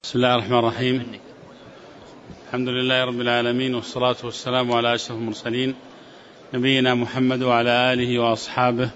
بسم الله الرحمن الرحيم. الحمد لله رب العالمين، والصلاة والسلام على أشرف المرسلين نبينا محمد وعلى آله وأصحابه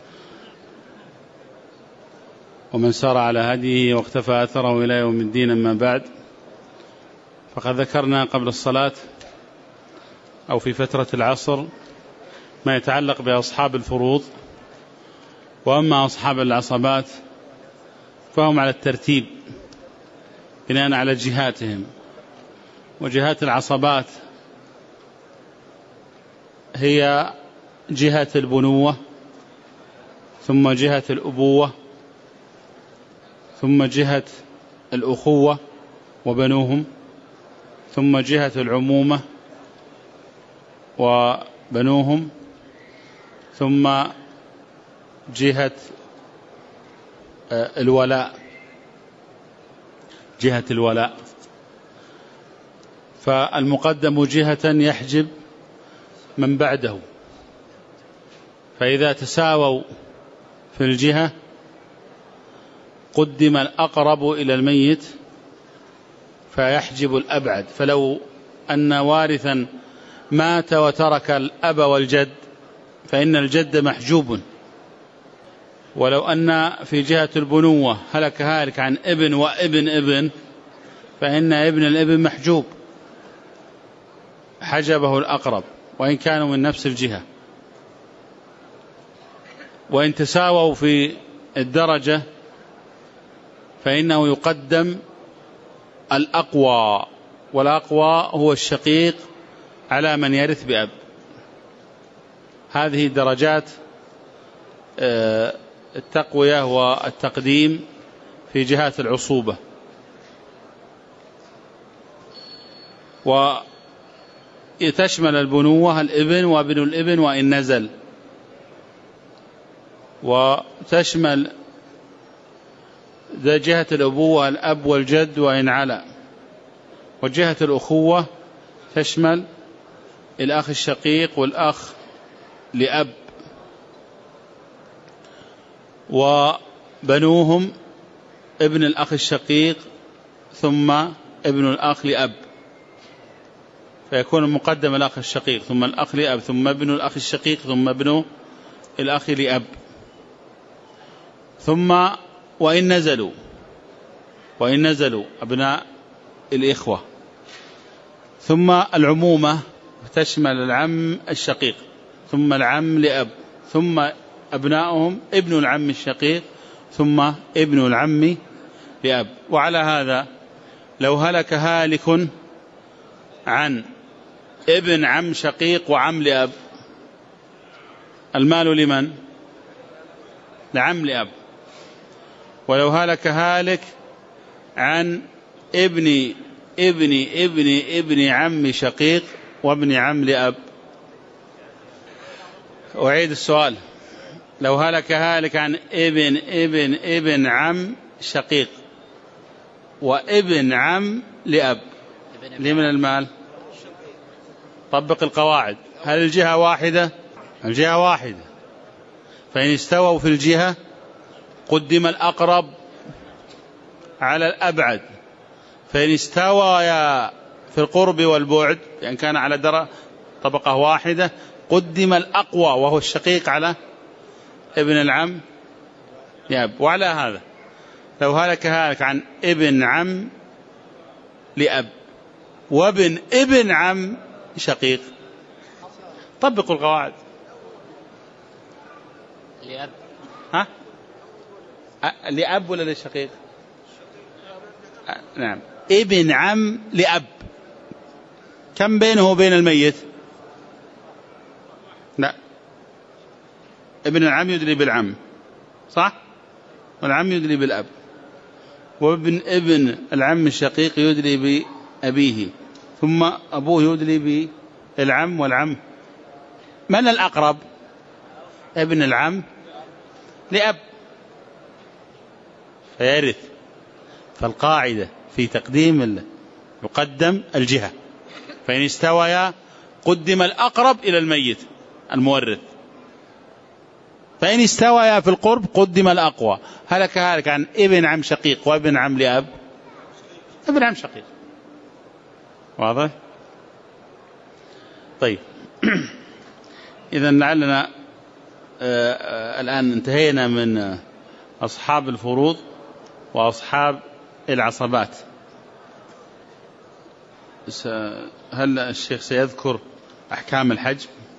ومن سار على هديه واقتفى أثره إلى يوم الدين. أما بعد، فقد ذكرنا قبل الصلاة أو في فترة العصر ما يتعلق بأصحاب الفروض، وأما أصحاب العصبات فهم على الترتيب بناء على جهاتهم. وجهات العصبات هي جهة البنوة، ثم جهة الأبوة، ثم جهة الأخوة وبنوهم، ثم جهة العمومة وبنوهم، ثم جهة الولاء، جهة الولاء. فالمقدم جهة يحجب من بعده، فإذا تساووا في الجهة قدم الأقرب إلى الميت فيحجب الأبعد. فلو أن وارثا مات وترك الأب والجد فإن الجد محجوب. ولو أن في جهة البنوة هلك هالك عن ابن وابن ابن فإن ابن الابن محجوب، حجبه الأقرب وإن كانوا من نفس الجهة. وإن تساووا في الدرجة فإنه يقدم الأقوى، والأقوى هو الشقيق على من يرث بأب. هذه درجات التقوية والتقديم في جهات العصوبة. وتشمل البنوة الابن وابن الابن وإن نزل، وتشمل جهة الأبوة الأب والجد وإن علا. وجهة الأخوة تشمل الأخ الشقيق والأخ لأب، وبنوهم ابن الأخ الشقيق ثم ابن الأخ لأب، فيكون المقدم الأخ الشقيق ثم الأخ لأب ثم ابن الأخ الشقيق ثم ابن الأخ لأب. ثم وإن نزلوا أبناء الإخوة. ثم العمومة تشمل العم الشقيق ثم العم لأب ثم أبناؤهم ابن العم الشقيق ثم ابن العم لأب. وعلى هذا لو هلك هالك عن ابن عم شقيق وعم لأب، المال لمن؟ لعم لأب. ولو هلك هالك عن ابن عم شقيق وابن عم لأب. أعيد السؤال: لو هلك هالك عن ابن عم شقيق وابن عم لأب، لمن المال؟ طبق القواعد. هل الجهة واحدة؟ الجهة واحدة، فإن استووا في الجهة قدم الأقرب على الأبعد، فإن استوى في القرب والبعد يعني كان على طبقة واحدة قدم الأقوى وهو الشقيق على ابن العم لأب. وعلى هذا لو هلك هالك عن ابن عم لأب وابن ابن عم شقيق، طبقوا القواعد. لأب لأب ولا للشقيق؟ نعم، ابن عم لأب كم بينه وبين الميت؟ لا، ابن العم يدلي بالعم صح، والعم يدلي بالأب، وابن ابن العم الشقيق يدلي بأبيه، ثم أبوه يدلي بالعم والعم. من الأقرب؟ ابن العم لأب فيرث. فالقاعدة في تقديم يقدم الجهة، فإن استويا قدم الأقرب إلى الميت المورث، فإن استويا في القرب قدم الأقوى. هلك هالك عن ابن عم شقيق وابن عم لأب، ابن عم شقيق. واضح؟ طيب إذن لعلنا الآن انتهينا من أصحاب الفروض وأصحاب العصبات. هل الشيخ سيذكر أحكام الحج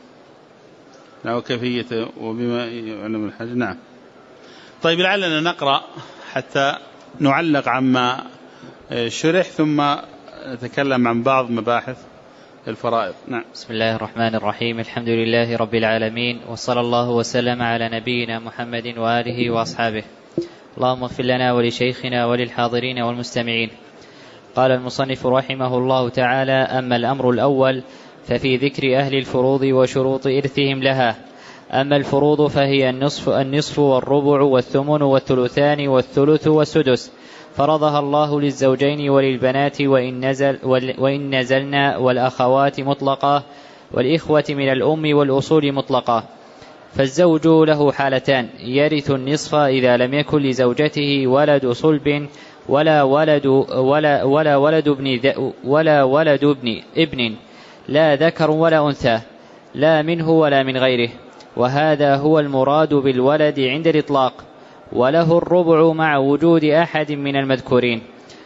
وكيفية وبما يعلم الحج؟ نعم. طيب لعلنا نقرأ حتى نعلق عما شرح ثم نتكلم عن بعض مباحث الفرائض. نعم. بسم الله الرحمن الرحيم. الحمد لله رب العالمين، وصلى الله وسلم على نبينا محمد وآله وأصحابه. اللهم اغفر لنا ولشيخنا وللحاضرين والمستمعين. قال المصنف رحمه الله تعالى: أما الأمر الأول ففي ذكر أهل الفروض وشروط إرثهم لها. أما الفروض فهي النصف والربع والثمن والثلثان والثلث والسدس، فرضها الله للزوجين وللبنات وإن نزلنا، والأخوات مطلقة، والإخوة من الأم والأصول مطلقة. فالزوج له حالتان: يرث النصف إذا لم يكن لزوجته ولد صلب ولا ولد ابن لا ذكر ولا أنثى، لا منه ولا من غيره، وهذا هو المراد بالولد عند الإطلاق. وله الربع مع وجود أحد من المذكورين.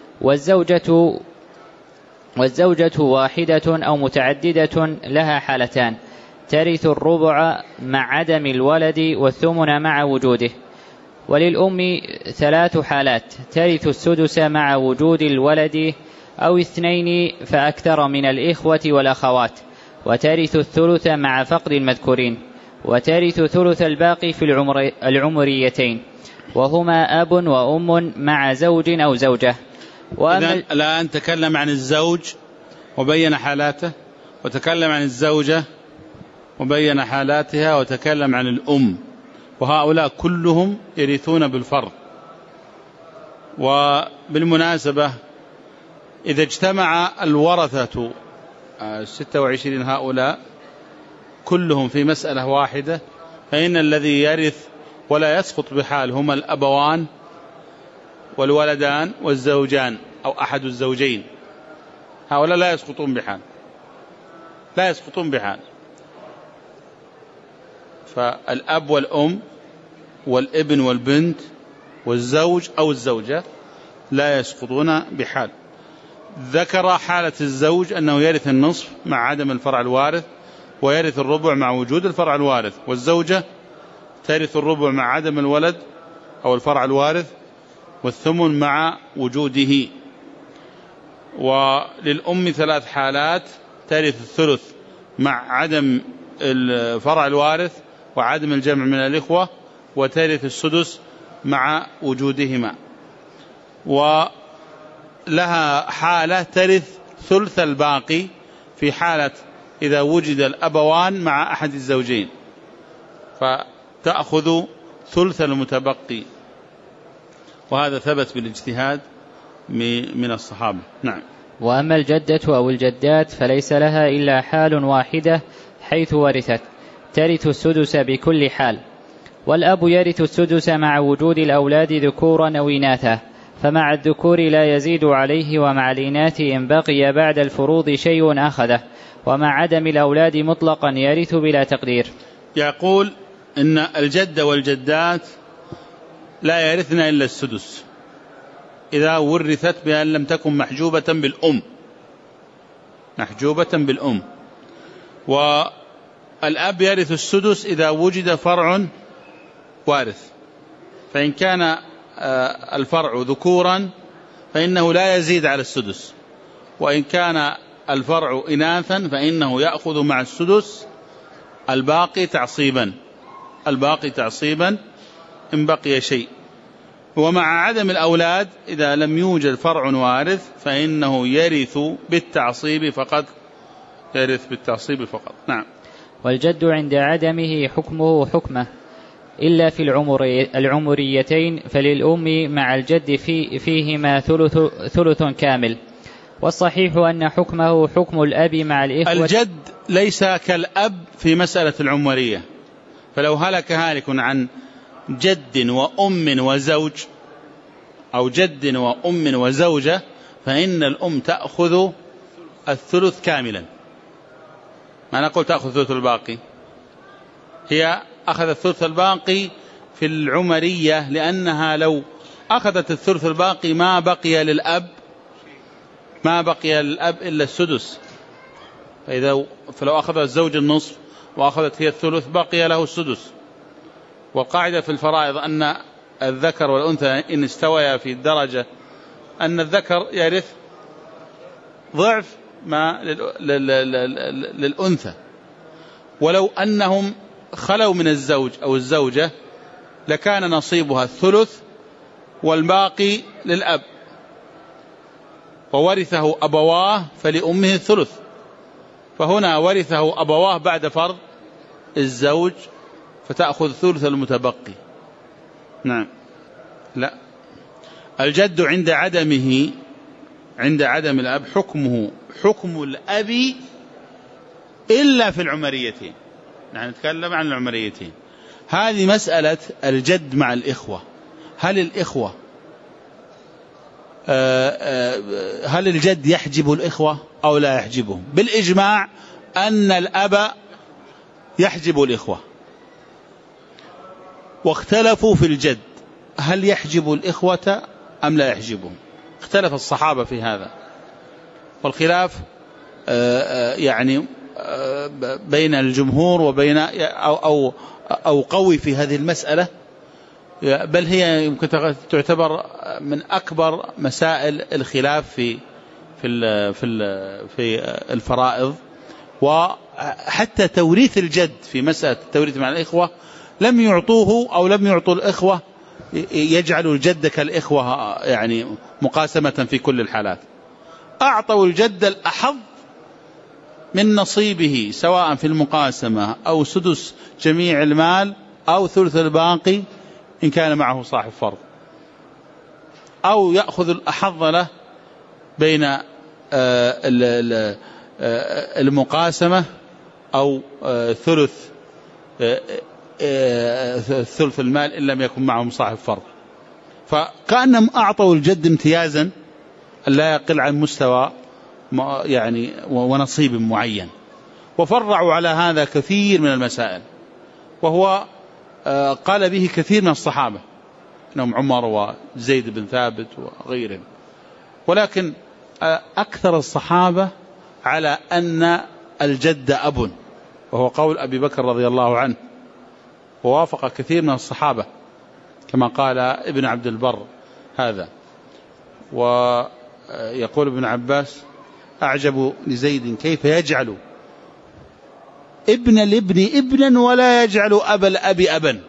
والزوجة واحدة أو متعددة لها حالتان: ترث الربع مع عدم الولد والثمن مع وجوده. وللأم 3 حالات: ترث السدس مع وجود الولد أو 2 فأكثر من الإخوة والأخوات، وترث الثلث مع فقد المذكورين، وترث ثلث الباقي في العمريتين، وهما أب وأم مع زوج أو زوجة. الآن تكلم عن الزوج وبين حالاته، وتكلم عن الزوجة وبين حالاتها، وتكلم عن الأم، وهؤلاء كلهم يرثون بالفرض. وبالمناسبة إذا اجتمع الورثة 26 هؤلاء كلهم في مسألة واحدة، فإن الذي يرث ولا يسقط بحال هما الأبوان والولدان والزوجان أو أحد الزوجين. هؤلاء لا يسقطون بحال. فالأب والأم والابن والبنت والزوج أو الزوجة لا يسقطون بحال. ذكر حالة الزوج أنه يرث النصف مع عدم الفرع الوارث، ويرث الربع مع وجود الفرع الوارث. والزوجة ترث الربع مع عدم الولد أو الفرع الوارث، والثمن مع وجوده. وللأم 3 حالات: ترث الثلث مع عدم الفرع الوارث وعدم الجمع من الإخوة، وترث السدس مع وجودهما. ولها حالة ترث ثلث الباقي في حالة إذا وجد الأبوان مع أحد الزوجين، فتأخذ ثلث المتبقي، وهذا ثبت بالاجتهاد من الصحابة. نعم. وأما الجدة أو الجدات فليس لها إلا حال واحدة حيث ورثت، ترث السدس بكل حال. والأب يرث السدس مع وجود الأولاد ذكورا أو إناثا، فمع الذكور لا يزيد عليه، ومع الإناث إن بقي بعد الفروض شيء أخذه، ومع عدم الأولاد مطلقا يرث بلا تقدير. يقول إن الجد والجدات لا يرثن إلا السدس إذا ورثت بأن لم تكن محجوبة بالأم. والأب يرث السدس إذا وجد فرع وارث، فإن كان الفرع ذكورا فإنه لا يزيد على السدس، وإن كان الفرع إناثا فإنه يأخذ مع السدس الباقي تعصيبا إن بقي شيء. ومع عدم الأولاد إذا لم يوجد فرع وارث فإنه يرث بالتعصيب فقط. نعم. والجد عند عدمه حكمه حكمه إلا في العمريتين، فللأم مع الجد فيهما ثلث كامل. والصحيح أن حكمه حكم الأب مع الإخوة. الجد ليس كالأب في مسألة العمرية، فلو هلك هالك عن جد وأم وزوج أو جد وأم وزوجة فإن الأم تأخذ الثلث كاملا. ما نقول تأخذ الثلث الباقي، هي أخذت الثلث الباقي في العمرية، لأنها لو أخذت الثلث الباقي ما بقي للأب إلا السدس. فلو أخذ الزوج النصف وأخذت هي الثلث بقي له السدس. والقاعدة في الفرائض أن الذكر والأنثى إن استويا في الدرجة أن الذكر يرث ضعف ما للأنثى، ولو أنهم خلوا من الزوج أو الزوجة لكان نصيبها الثلث والباقي للأب، وورثه أبواه فلأمه الثلث. فهنا ورثه أبواه بعد فرض الزوج فتأخذ ثلث المتبقي. نعم. لا، الجد عند عدم الأب حكمه حكم الأب إلا في العمريتين. نحن نتكلم عن العمريتين. هذه مسألة الجد مع الإخوة. هل الجد يحجب الإخوة أو لا يحجبهم؟ بالإجماع أن الأب يحجب الإخوة، واختلفوا في الجد هل يحجب الإخوة أم لا يحجبهم. اختلف الصحابة في هذا، والخلاف يعني بين الجمهور وبين أو قوي في هذه المسألة، بل هي يمكن تعتبر من أكبر مسائل الخلاف في الفرائض. وحتى توريث الجد في مسألة التوريث مع الإخوة لم يعطوه أو لم يعطوا الإخوة يجعلوا الجد كالإخوة يعني مقاسمة في كل الحالات. أعطوا الجد الأحظ من نصيبه، سواء في المقاسمة أو سدس جميع المال أو ثلث الباقي إن كان معه صاحب فرض، أو يأخذ الأحظ له بين المقاسمة أو ثلث المال إن لم يكن معهم صاحب فرض. فكأنهم أعطوا الجد امتيازا لا يقل عن مستوى يعني ونصيب معين، وفرعوا على هذا كثير من المسائل، وهو قال به كثير من الصحابة إنهم عمر وزيد بن ثابت وغيرهم. ولكن أكثر الصحابة على أن الجد أب، وهو قول أبي بكر رضي الله عنه، ووافق كثير من الصحابة كما قال ابن عبد البر هذا. ويقول ابن عباس: أعجب لزيد كيف يجعل ابن الابن ابنا ولا يجعل أبا الأب أبا.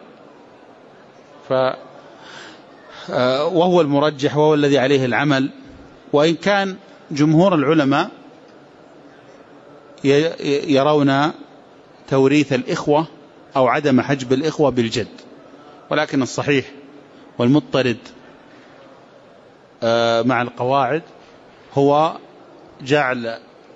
وهو المرجح وهو الذي عليه العمل، وإن كان جمهور العلماء يرون توريث الإخوة أو عدم حجب الإخوة بالجد، ولكن الصحيح والمضطرد مع القواعد هو جعل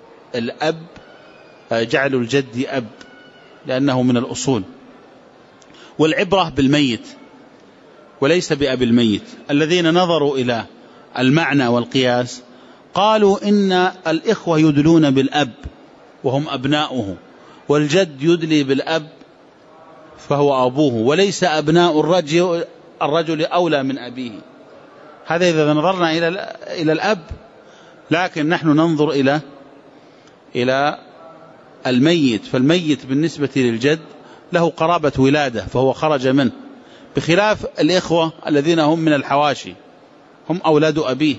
الجد أب، لأنه من الأصول، والعبرة بالميت وليس بأب الميت. الذين نظروا إلى المعنى والقياس قالوا إن الإخوة يدلون بالأب وهم أبناؤه، والجد يدلي بالأب فهو أبوه، وليس أبناء الرجل أولى من أبيه. هذا إذا نظرنا إلى الأب، لكن نحن ننظر إلى الميت، فالميت بالنسبة للجد له قرابة ولادة فهو خرج منه، بخلاف الإخوة الذين هم من الحواشي هم أولاد أبيه.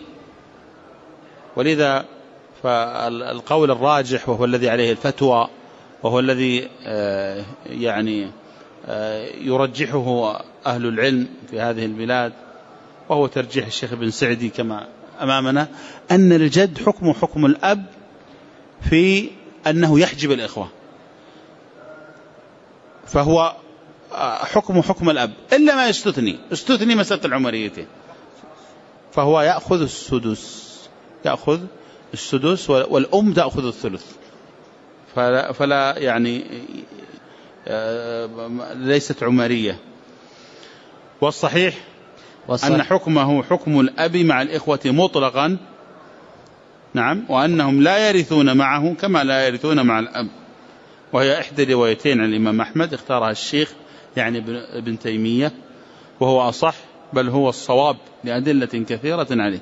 ولذا فالقول الراجح وهو الذي عليه الفتوى وهو الذي يعني يرجحه أهل العلم في هذه البلاد، وهو ترجيح الشيخ ابن سعدي كما أمامنا، أن الجد حكم الأب في أنه يحجب الإخوة، فهو حكم الأب إلا ما يستثني مسألة العمريتين، فهو يأخذ السدس والأم تأخذ الثلث، فلا يعني ليست عمرية. والصحيح أن حكمه حكم الأب مع الإخوة مطلقا نعم، وأنهم لا يرثون معه كما لا يرثون مع الأب، وهي إحدى روايتين عن الإمام أحمد اختارها الشيخ يعني ابن تيمية، وهو أصح بل هو الصواب لأدلة كثيرة عليه.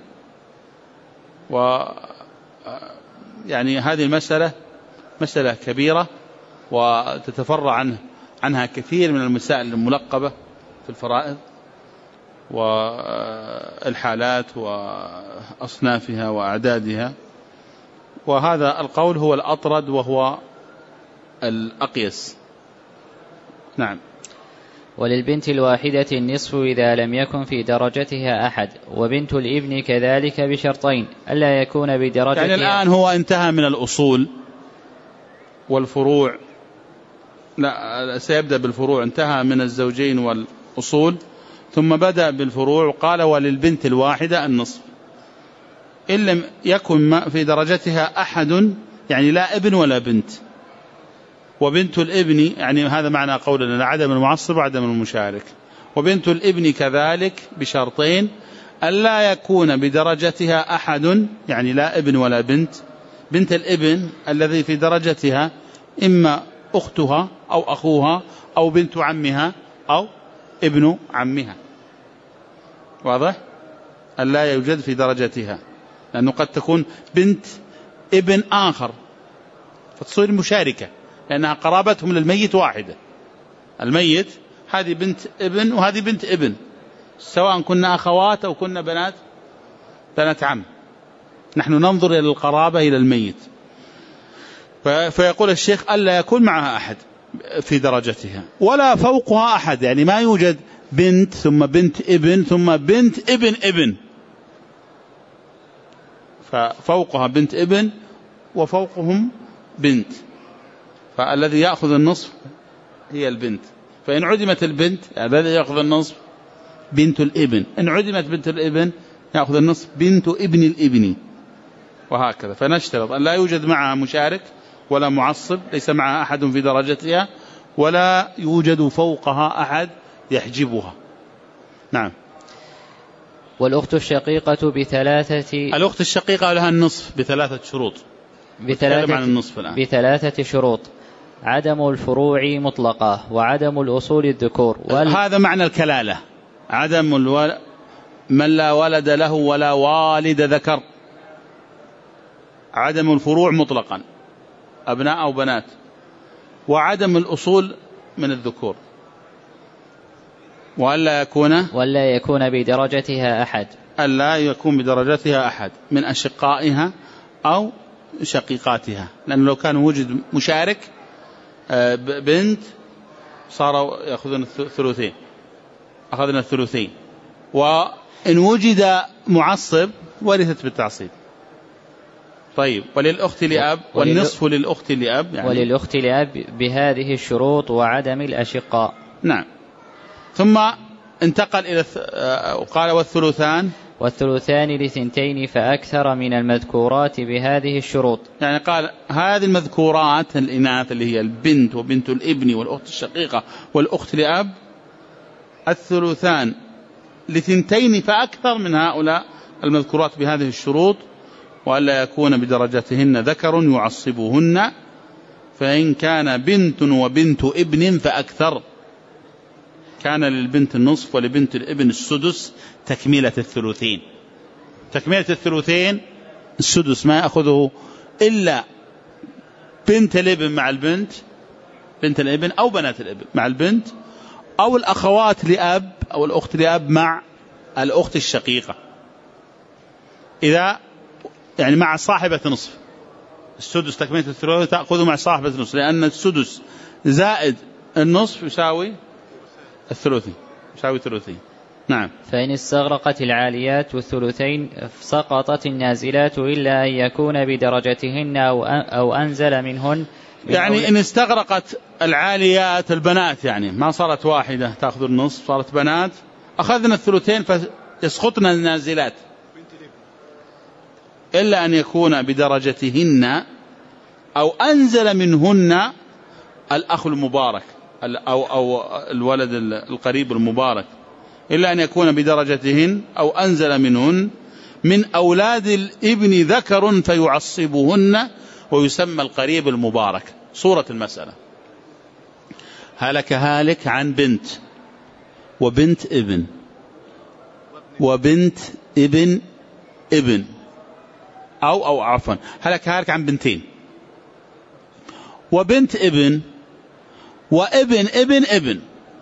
يعني هذه المسألة مسألة كبيرة وتتفرع عنها كثير من المسائل الملقبة في الفرائض والحالات وأصنافها وأعدادها، وهذا القول هو الأطرد وهو الأقيس. نعم. وللبنت الواحدة النصف إذا لم يكن في درجتها أحد، وبنت الابن كذلك بشرطين: ألا يكون بدرجتها. يعني الآن هو انتهى من الأصول والفروع، لا سيبدأ بالفروع، انتهى من الزوجين والأصول ثم بدأ بالفروع، قال وللبنت الواحدة النصف إن لم يكن في درجتها أحد، يعني لا ابن ولا بنت. وبنت الابن يعني هذا معنى قولنا عدم المعصب وعدم المشارك. وبنت الابن كذلك بشرطين: ألا يكون بدرجتها أحد، يعني لا ابن ولا بنت. بنت الابن الذي في درجتها إما أختها أو أخوها أو بنت عمها أو ابن عمها، واضح؟ ألا يوجد في درجتها، لأنه قد تكون بنت ابن آخر فتصير مشاركة، لأنها قرابتهم للميت واحدة. الميت هذه بنت ابن وهذه بنت ابن، سواء كنا أخوات أو كنا بنات عم، نحن ننظر إلى القرابة إلى الميت. فيقول الشيخ ألا يكون معها أحد في درجتها ولا فوقها أحد، يعني ما يوجد بنت ثم بنت ابن ثم بنت ابن ابن، ففوقها بنت ابن وفوقهم بنت، فالذي يأخذ النصف هي البنت. فإن عدمت البنت الذي يأخذ النصف بنت الابن، إن عدمت بنت الابن يأخذ النصف بنت ابن الابن، وهكذا. فنشترط أن لا يوجد معها مشارك ولا معصب، ليس معها أحد في درجتها، ولا يوجد فوقها أحد يحجبها. نعم. والأخت الشقيقة الأخت الشقيقة لها النصف بثلاثة شروط. بثلاثة شروط: عدم الفروع مطلقة، وعدم الأصول الذكور، هذا معنى الكلالة: عدم من لا ولد له ولا والد ذكر، عدم الفروع مطلقا أبناء أو بنات، وعدم الأصول من الذكور، وألا يكون بدرجتها أحد، ألا يكون بدرجتها أحد من أشقائها أو شقيقاتها، لأن لو كان وجد مشارك بنت صاروا يأخذون الثلثين، أخذنا الثلثين. وإن وجد معصب ورثت بالتعصيب. طيب، وللأخت لأب والنصف للأخت لأب، يعني وللأخت لأب بهذه الشروط وعدم الأشقاء. نعم. ثم انتقل إلى وقال والثلثان لثنتين فأكثر من المذكورات بهذه الشروط. يعني قال هذه المذكورات الإناث اللي هي البنت وبنت الابن والأخت الشقيقة والأخت لأب، الثلثان لثنتين فأكثر من هؤلاء المذكورات بهذه الشروط، وألا يكون بدرجتهن ذكر يعصبهن، فإن كان بنت وبنت ابن فأكثر كان للبنت النصف ولبنت الابن السدس تكملة الثلثين. تكملة الثلثين السدس ما يأخذه إلا بنت الابن مع البنت، بنت الابن أو بنات الابن مع البنت، أو الأخوات لأب أو الأخت لأب مع الأخت الشقيقة، إذا يعني مع صاحبة نصف. السدس تكملة الثلثين تأخذه مع صاحبة نصف، لأن السدس زائد النصف يساوي الثلثين، يساوي ثلثين. نعم. فإن استغرقت العاليات والثلثين سقطت النازلات إلا أن يكون بدرجتهن أو أنزل منهن. يعني إن استغرقت العاليات البنات، يعني ما صارت واحدة تأخذ النصف، صارت بنات، أخذنا الثلثين فيسقطنا النازلات إلا أن يكون بدرجتهن أو أنزل منهن الأخ المبارك أو الولد القريب المبارك، إلا أن يكون بدرجتهن أو أنزل منهن من أولاد الابن ذكر فيعصبهن ويسمى القريب المبارك. صورة المسألة: هلك هالك عن بنت وبنت ابن وبنت ابن ابن، أو عفوا هلك هالك عن بنتين وبنت ابن وابن ابن ابن.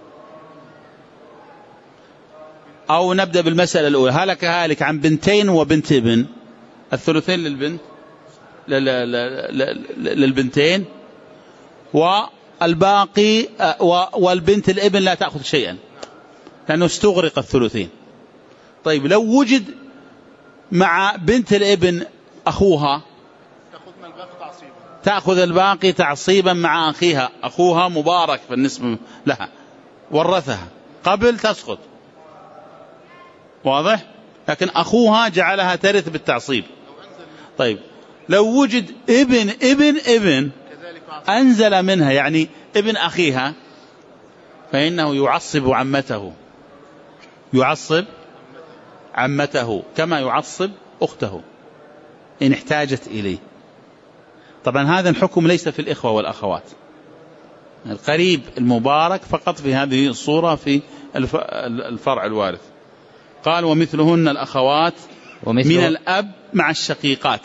أو نبدأ بالمسألة الأولى: هلك هالك عن بنتين وبنت ابن، الثلثين للبنت للبنتين، والباقي والبنت الابن لا تأخذ شيئا لأنه استغرق الثلثين. طيب لو وجد مع بنت الابن أخوها تأخذ الباقي تعصيبا مع أخيها، أخوها مبارك بالنسبة لها ورثها قبل تسقط، واضح؟ لكن أخوها جعلها ترث بالتعصيب. طيب لو وجد ابن ابن ابن أنزل منها، يعني ابن أخيها، فإنه يعصب عمته، يعصب عمته كما يعصب أخته إن احتاجت إليه. طبعا هذا الحكم ليس في الإخوة والأخوات، القريب المبارك فقط في هذه الصورة في الفرع الوارث. قال: ومثلهن الأخوات من الأب مع الشقيقات.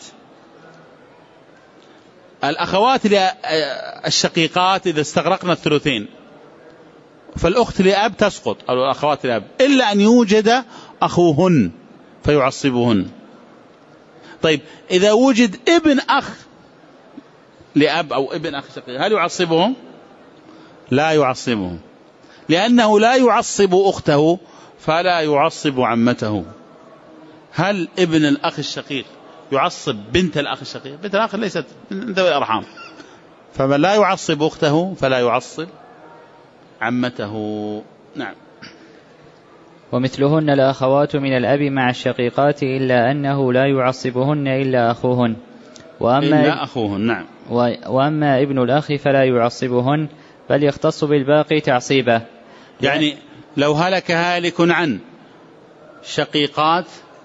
الأخوات الشقيقات إذا استغرقنا الثلثين فالأخت لأب تسقط، أو الأخوات لأب، إلا أن يوجد أخوهن فيعصبهن. طيب إذا وجد ابن أخ لأب أو ابن أخ شقيق هل يعصبهم؟ لا يعصبهم، لأنه لا يعصب أخته فلا يعصب عمته. هل ابن الأخ الشقيق يعصب بنت الأخ الشقيق؟ بنت الأخ ليست من ذوي الأرحام، فمن لا يعصب أخته فلا يعصب عمته. نعم. ومثلهن الأخوات من الأب مع الشقيقات إلا أنه لا يعصبهن إلا أخوهن، إلا أخوهن. نعم. وأما ابن الأخ فلا يعصبهن بل يختص بالباقي تعصيبه. يعني لو هلك هالك عن شقيقات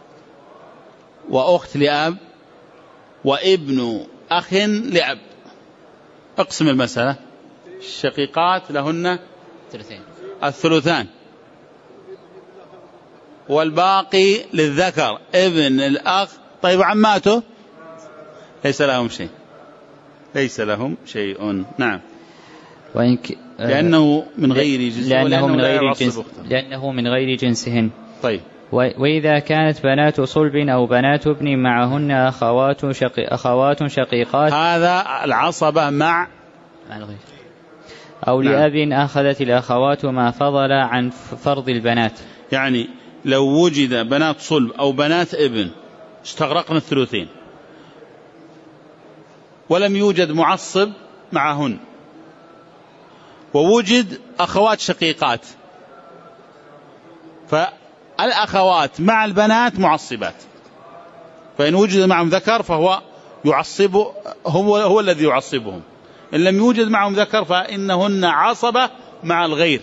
وأخت لأب وابن أخ لأب، اقسم المسألة: الشقيقات لهن الثلثان والباقي للذكر ابن الأخ. طيب عماته ليس لهم شيء، ليس لهم شيء. نعم. لأنه من غير جنسه، لأنه من غير جنسهن. طيب. وإذا كانت بنات صلب أو بنات ابن معهن أخوات شقيقات، هذا العصبة مع الغير، أو لأب أخذت الأخوات ما فضل عن فرض البنات. يعني لو وجد بنات صلب أو بنات ابن استغرقنا الثلثين ولم يوجد معصب معهن، ووجد أخوات شقيقات، فالأخوات مع البنات معصبات، فإن وجد معهم ذكر فهو يعصب، هو الذي يعصبهم. إن لم يوجد معهم ذكر فإنهن عصبة مع الغير،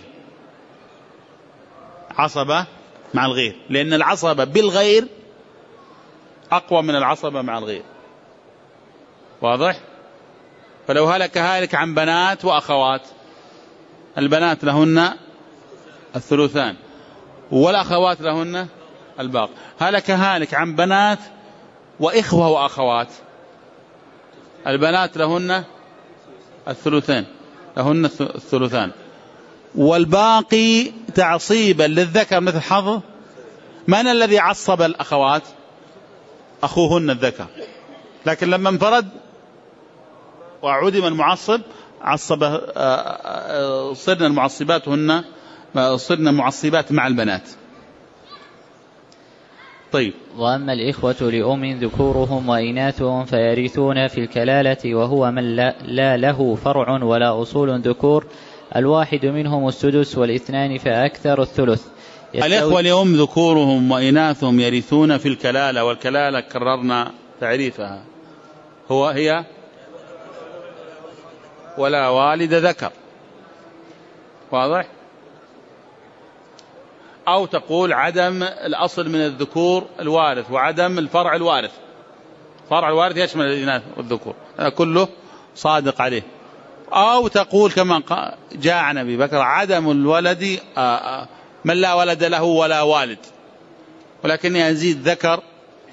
عصبة مع الغير، لأن العصبة بالغير أقوى من العصبة مع الغير. واضح؟ فلو هلك هالك عن بنات وأخوات، البنات لهن الثلثان والأخوات لهن الباقي. هلك هالك عن بنات وإخوة وأخوات، البنات لهن الثلثان، لهن الثلثان، والباقي تعصيبا للذكر مثل حظ. من الذي عصب الأخوات؟ أخوهن الذكر، لكن لما انفرد وعدم المعصب عصب، صرنا المعصبات هن، صرنا معصبات مع البنات. طيب. وأما الإخوة لأم ذكورهم وإناثهم فيرثون في الكلالة، وهو من لا له فرع ولا أصول ذكور، الواحد منهم السدس والاثنان فأكثر الثلث. الإخوة لأم ذكورهم وإناثهم يرثون في الكلالة، والكلالة كررنا تعريفها، هي ولا والد ذكر. واضح؟ أو تقول عدم الأصل من الذكور الوارث وعدم الفرع الوارث. فرع الوارث يشمل الإناث والذكور، كله صادق عليه. أو تقول كما جاء عن أبي بكر عدم الولد من لا ولد له ولا والد، ولكني أزيد ذكر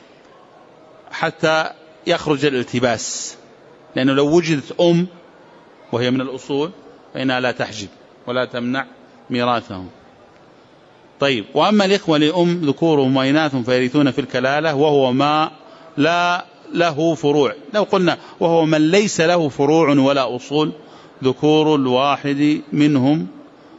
حتى يخرج الالتباس، لأنه لو وجدت أم وهي من الأصول فإنها لا تحجب ولا تمنع ميراثهم. طيب، وأما الإخوة لأم ذكورهم وإناثهم فيرثون في الكلالة وهو ما لا له فروع. لو قلنا وهو من ليس له فروع ولا أصول، ذكور الواحد منهم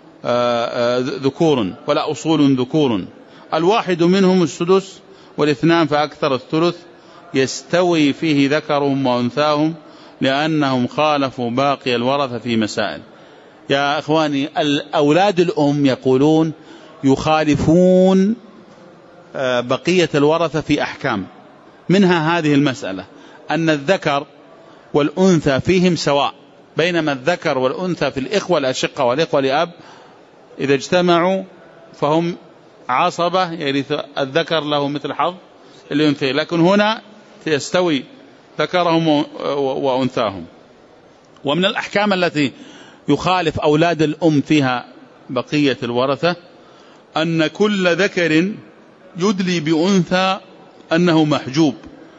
ذكور ولا أصول ذكور، الواحد منهم السدس والاثنان فأكثر الثلث، يستوي فيه ذكرهم وأنثاهم لأنهم خالفوا باقي الورثة في مسائل. يا أخواني، أولاد الأم يقولون يخالفون بقية الورثة في أحكام، منها هذه المسألة أن الذكر والأنثى فيهم سواء، بينما الذكر والأنثى في الإخوة الأشقة والإخوة لأب إذا اجتمعوا فهم عصبة، يرث الذكر له مثل حظ الأنثى، لكن هنا يستوي ذكرهم وأنثاهم. ومن الأحكام التي يخالف أولاد الأم فيها بقية الورثة أن كل ذكر يدلي بأنثى أنه محجوب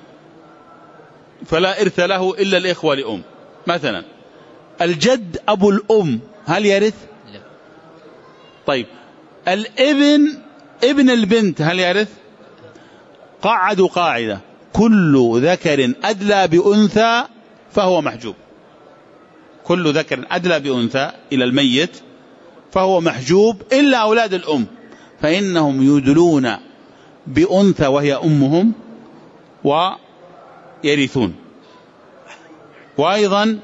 فلا إرث له إلا الإخوة لأم. مثلا الجد أبو الأم هل يرث؟ لا. طيب، الابن ابن البنت هل يرث؟ قعدوا قاعدة: كل ذكر أدلى بأنثى فهو محجوب. كل ذكر أدلى بأنثى إلى الميت فهو محجوب إلا أولاد الأم، فإنهم يدلون بأنثى وهي أمهم ويرثون. وأيضا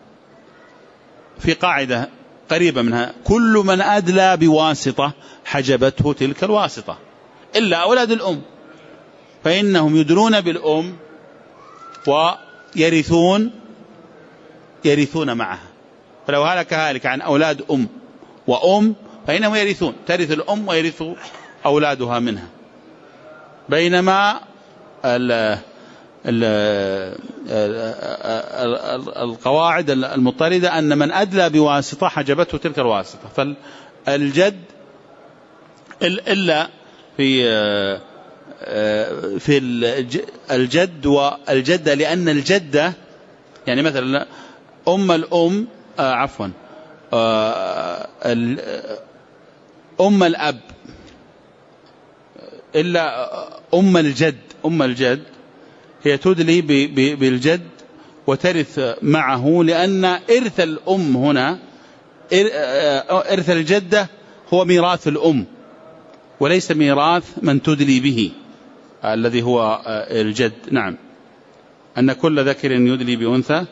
في قاعدة قريبة منها: كل من أدلى بواسطة حجبته تلك الواسطة إلا أولاد الأم، فإنهم يدلون بالأم ويرثون معها. فلو هلك هالك عن أولاد أم وأم فإنهم يرثون، ترث الأم ويرث أولادها منها. بينما القواعد المضطردة أن من أدلى بواسطة حجبته تلك الواسطة. فالجد إلا في الجد والجدة، لأن الجدة يعني مثلا أم الأم أم الأب إلا أم الجد هي تدلي بالجد وترث معه، لأن إرث الأم هنا إرث الجدة هو ميراث الأم وليس ميراث من تدلي به الذي هو الجد. نعم. أن كل ذكر يدلي بأنثى،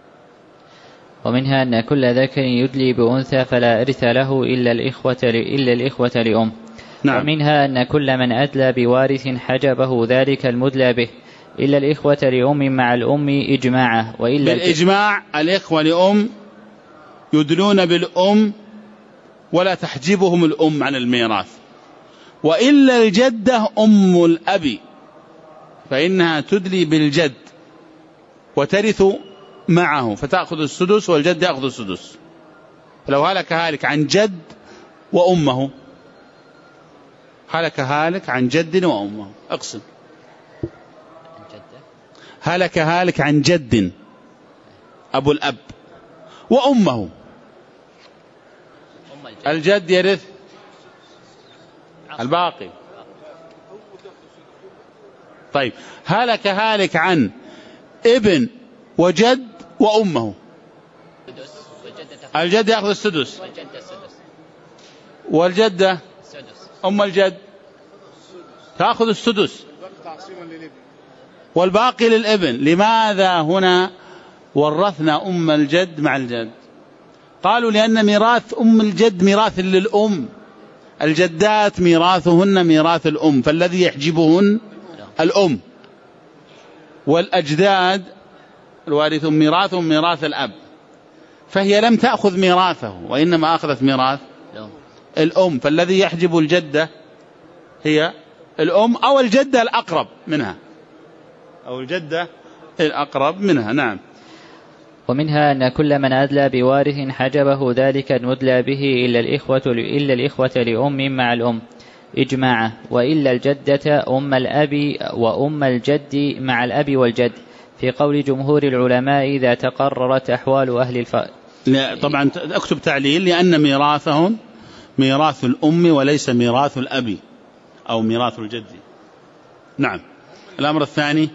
ومنها أن كل ذكر يدلي بأنثى فلا إرث له إلا الإخوة لأم. نعم. ومنها أن كل من أدلى بوارث حجبه ذلك المدلى به إلا الإخوة لأم مع الأم إجماعه. وإلا بالإجماع الإخوة لأم يدلون بالأم ولا تحجبهم الأم عن الميراث. وإلا الجدة أم الأب فإنها تدلي بالجد وترث معه فتأخذ السدس والجد يأخذ السدس. فلو هلك هالك عن جد وأمه، هلك هالك عن جد وأمه، أقسم. هلك هالك عن جد أبو الأب وأمه، الجد يرث الباقي. طيب، هلك هالك عن ابن وجد وأمه، الجد يأخذ السدس والجدة أم الجد تأخذ السدس والباقي للابن. لماذا هنا ورثنا أم الجد مع الجد؟ قالوا لأن ميراث أم الجد ميراث للأم، الجدات ميراثهن ميراث الأم، فالذي يحجبهن الأم، والأجداد الوارث ميراثهم ميراث الأب، فهي لم تأخذ ميراثه وإنما أخذت ميراث الأم، فالذي يحجب الجدة هي الأم أو الجدة الأقرب منها، أو الجدة الأقرب منها. نعم. ومنها أن كل من أدلى بوارث حجبه ذلك المدلى به إلا الإخوة لأم مع الأم إجماعا، وإلا الجدة أم الأب وأم الجد مع الأب والجد، في قول جمهور العلماء إذا تقررت أحوال أهل طبعا أكتب تعليل، لأن ميراثهم ميراث الأم وليس ميراث الأب أو ميراث الجد. نعم. الأمر الثاني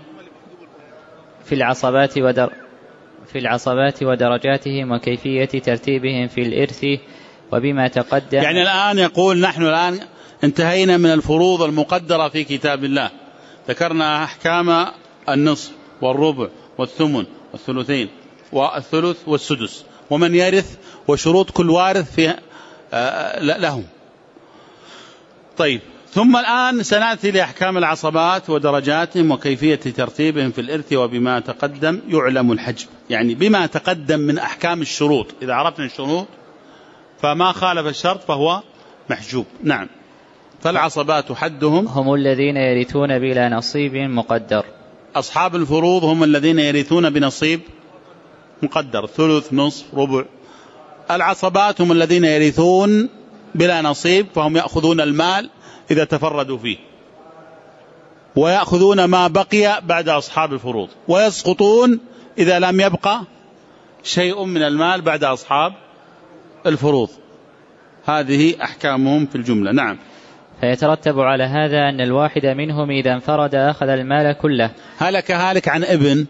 في العصبات ودرجاتهم وكيفية ترتيبهم في الإرث وبما تقدم. يعني الآن يقول نحن الآن انتهينا من الفروض المقدرة في كتاب الله، ذكرنا أحكام النصف والربع والثمن والثلثين والثلث والسدس ومن يرث وشروط كل وارث في لهم. طيب، ثم الآن سنأتي لأحكام العصبات ودرجاتهم وكيفية ترتيبهم في الإرث وبما تقدم يعلم الحجب، يعني بما تقدم من أحكام الشروط. إذا عرفنا الشروط فما خالف الشرط فهو محجوب. نعم. فالعصبات حدهم هم الذين يرثون بلا نصيب مقدر. أصحاب الفروض هم الذين يرثون بنصيب مقدر، ثلث نصف ربع. العصبات هم الذين يرثون بلا نصيب، فهم يأخذون المال إذا تفردوا فيه، ويأخذون ما بقي بعد أصحاب الفروض، ويسقطون إذا لم يبقى شيء من المال بعد أصحاب الفروض. هذه أحكامهم في الجملة. نعم. فيترتب على هذا أن الواحد منهم إذا انفرد أخذ المال كله. هلك هالك عن ابن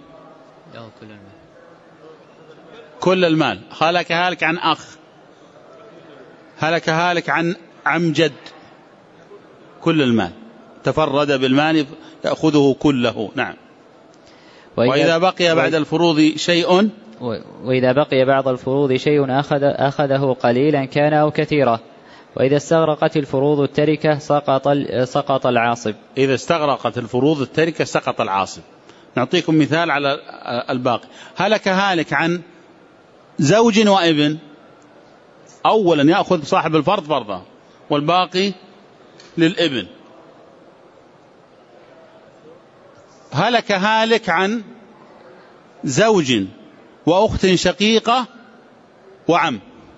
كل المال، هلك هالك عن أخ، هلك هالك عن عم جد، كل المال تفرد بالمال يأخذه كله. نعم. وإذا بقي بعد الفروض شيء وإذا بقي بعض الفروض شيء أخذه قليلا كان أو كثيرا. وإذا استغرقت الفروض التركة سقط العاصب. إذا استغرقت الفروض التركة سقط العاصب. نعطيكم مثال على الباقي. هلك هالك عن زوج وابن، أولا يأخذ صاحب الفرض فرضه والباقي للابن. هلك هالك عن زوج وأخت شقيقة وعم،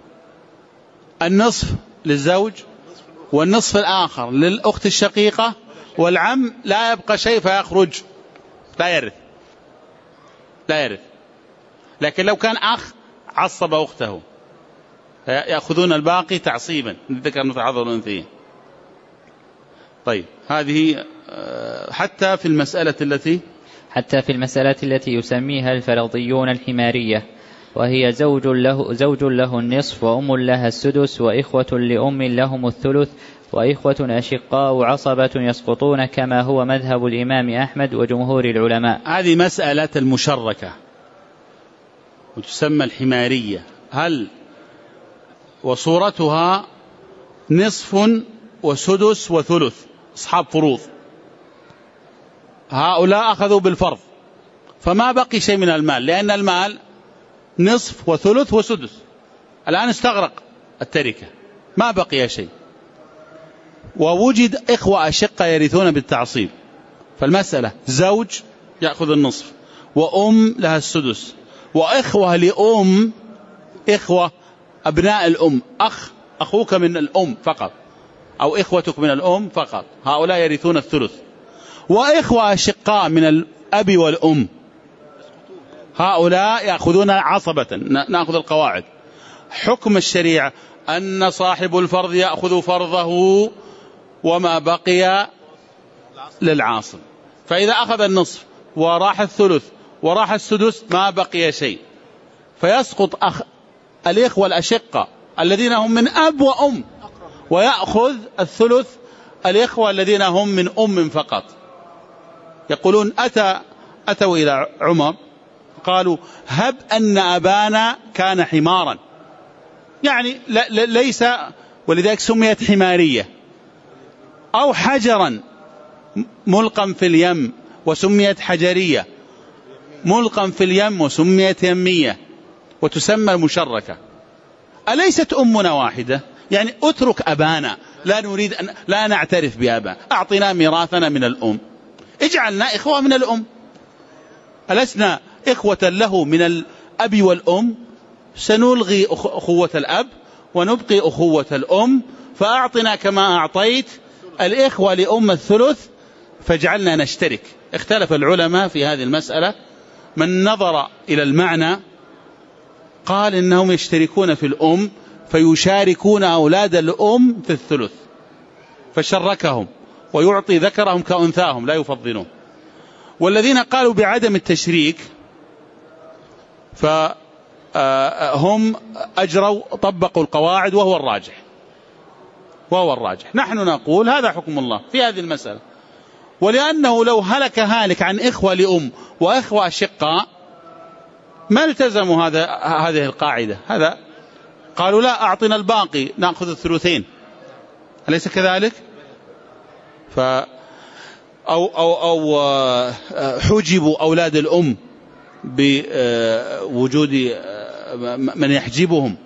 النصف للزوج والنصف الآخر للأخت الشقيقة، والعم لا يبقى شيء فيخرج لا يرث. لكن لو كان أخ عصب أخته يأخذون الباقي تعصيبا، ذكر مثل حظ الأنثيين. طيب، هذه حتى في المسألة التي يسميها الفرضيون الحمارية، وهي زوج له النصف وأم لها السدس وإخوة لأم لهم الثلث وإخوة أشقاء عصبة يسقطون، كما هو مذهب الإمام أحمد وجمهور العلماء. هذه مسألة المشركة وتسمى الحمارية. وصورتها نصف وسدس وثلث، أصحاب فروض، هؤلاء أخذوا بالفرض فما بقي شيء من المال، لأن المال نصف وثلث وسدس. الآن استغرق التركة ما بقي شيء، ووجد إخوة أشقة يرثون بالتعصيب. فالمسألة زوج يأخذ النصف وأم لها السدس وإخوة لأم، إخوة أبناء الأم، أخوك من الأم فقط أو إخوتك من الأم فقط، هؤلاء يرثون الثلث. وإخوة أشقاء من الأب والأم، هؤلاء يأخذون عصبة. نأخذ القواعد. حكم الشريعة أن صاحب الفرض يأخذ فرضه وما بقي للعاصب. فإذا أخذ النصف وراح الثلث وراح السدس ما بقي شيء، فيسقط الإخوة الأشقة الذين هم من أب وأم، ويأخذ الثلث الإخوة الذين هم من أم فقط. يقولون أتوا إلى عمر قالوا هب أن أبانا كان حمارا، يعني ليس، ولذلك سميت حمارية، أو حجرا ملقا في اليم وسميت حجرية، ملقا في اليم وسميت يمية، وتسمى المشركة. أليست أمنا واحدة؟ يعني اترك أبانا، لا نريد لا نعترف بآباء، أعطنا ميراثنا من الأم، اجعلنا إخوة من الأم، ألسنا إخوة له من الأب والأم؟ سنلغي أخوة الأب ونبقي أخوة الأم، فأعطنا كما أعطيت الإخوة لأم الثلث فاجعلنا نشترك. اختلف العلماء في هذه المسألة، من نظر إلى المعنى قال إنهم يشتركون في الأم فيشاركون أولاد الأم في الثلث، فشركهم ويعطي ذكرهم كأنثاهم لا يفضلون. والذين قالوا بعدم التشريك فهم أجروا طبقوا القواعد وهو الراجح. نحن نقول هذا حكم الله في هذه المسألة، ولأنه لو هلك هالك عن إخوة لأم وإخوة أشقاء ما التزموا هذه القاعدة. هذا قالوا لا، أعطنا الباقي نأخذ الثلثين، أليس كذلك؟ أو حجبوا أولاد الأم بوجود من يحجبهم،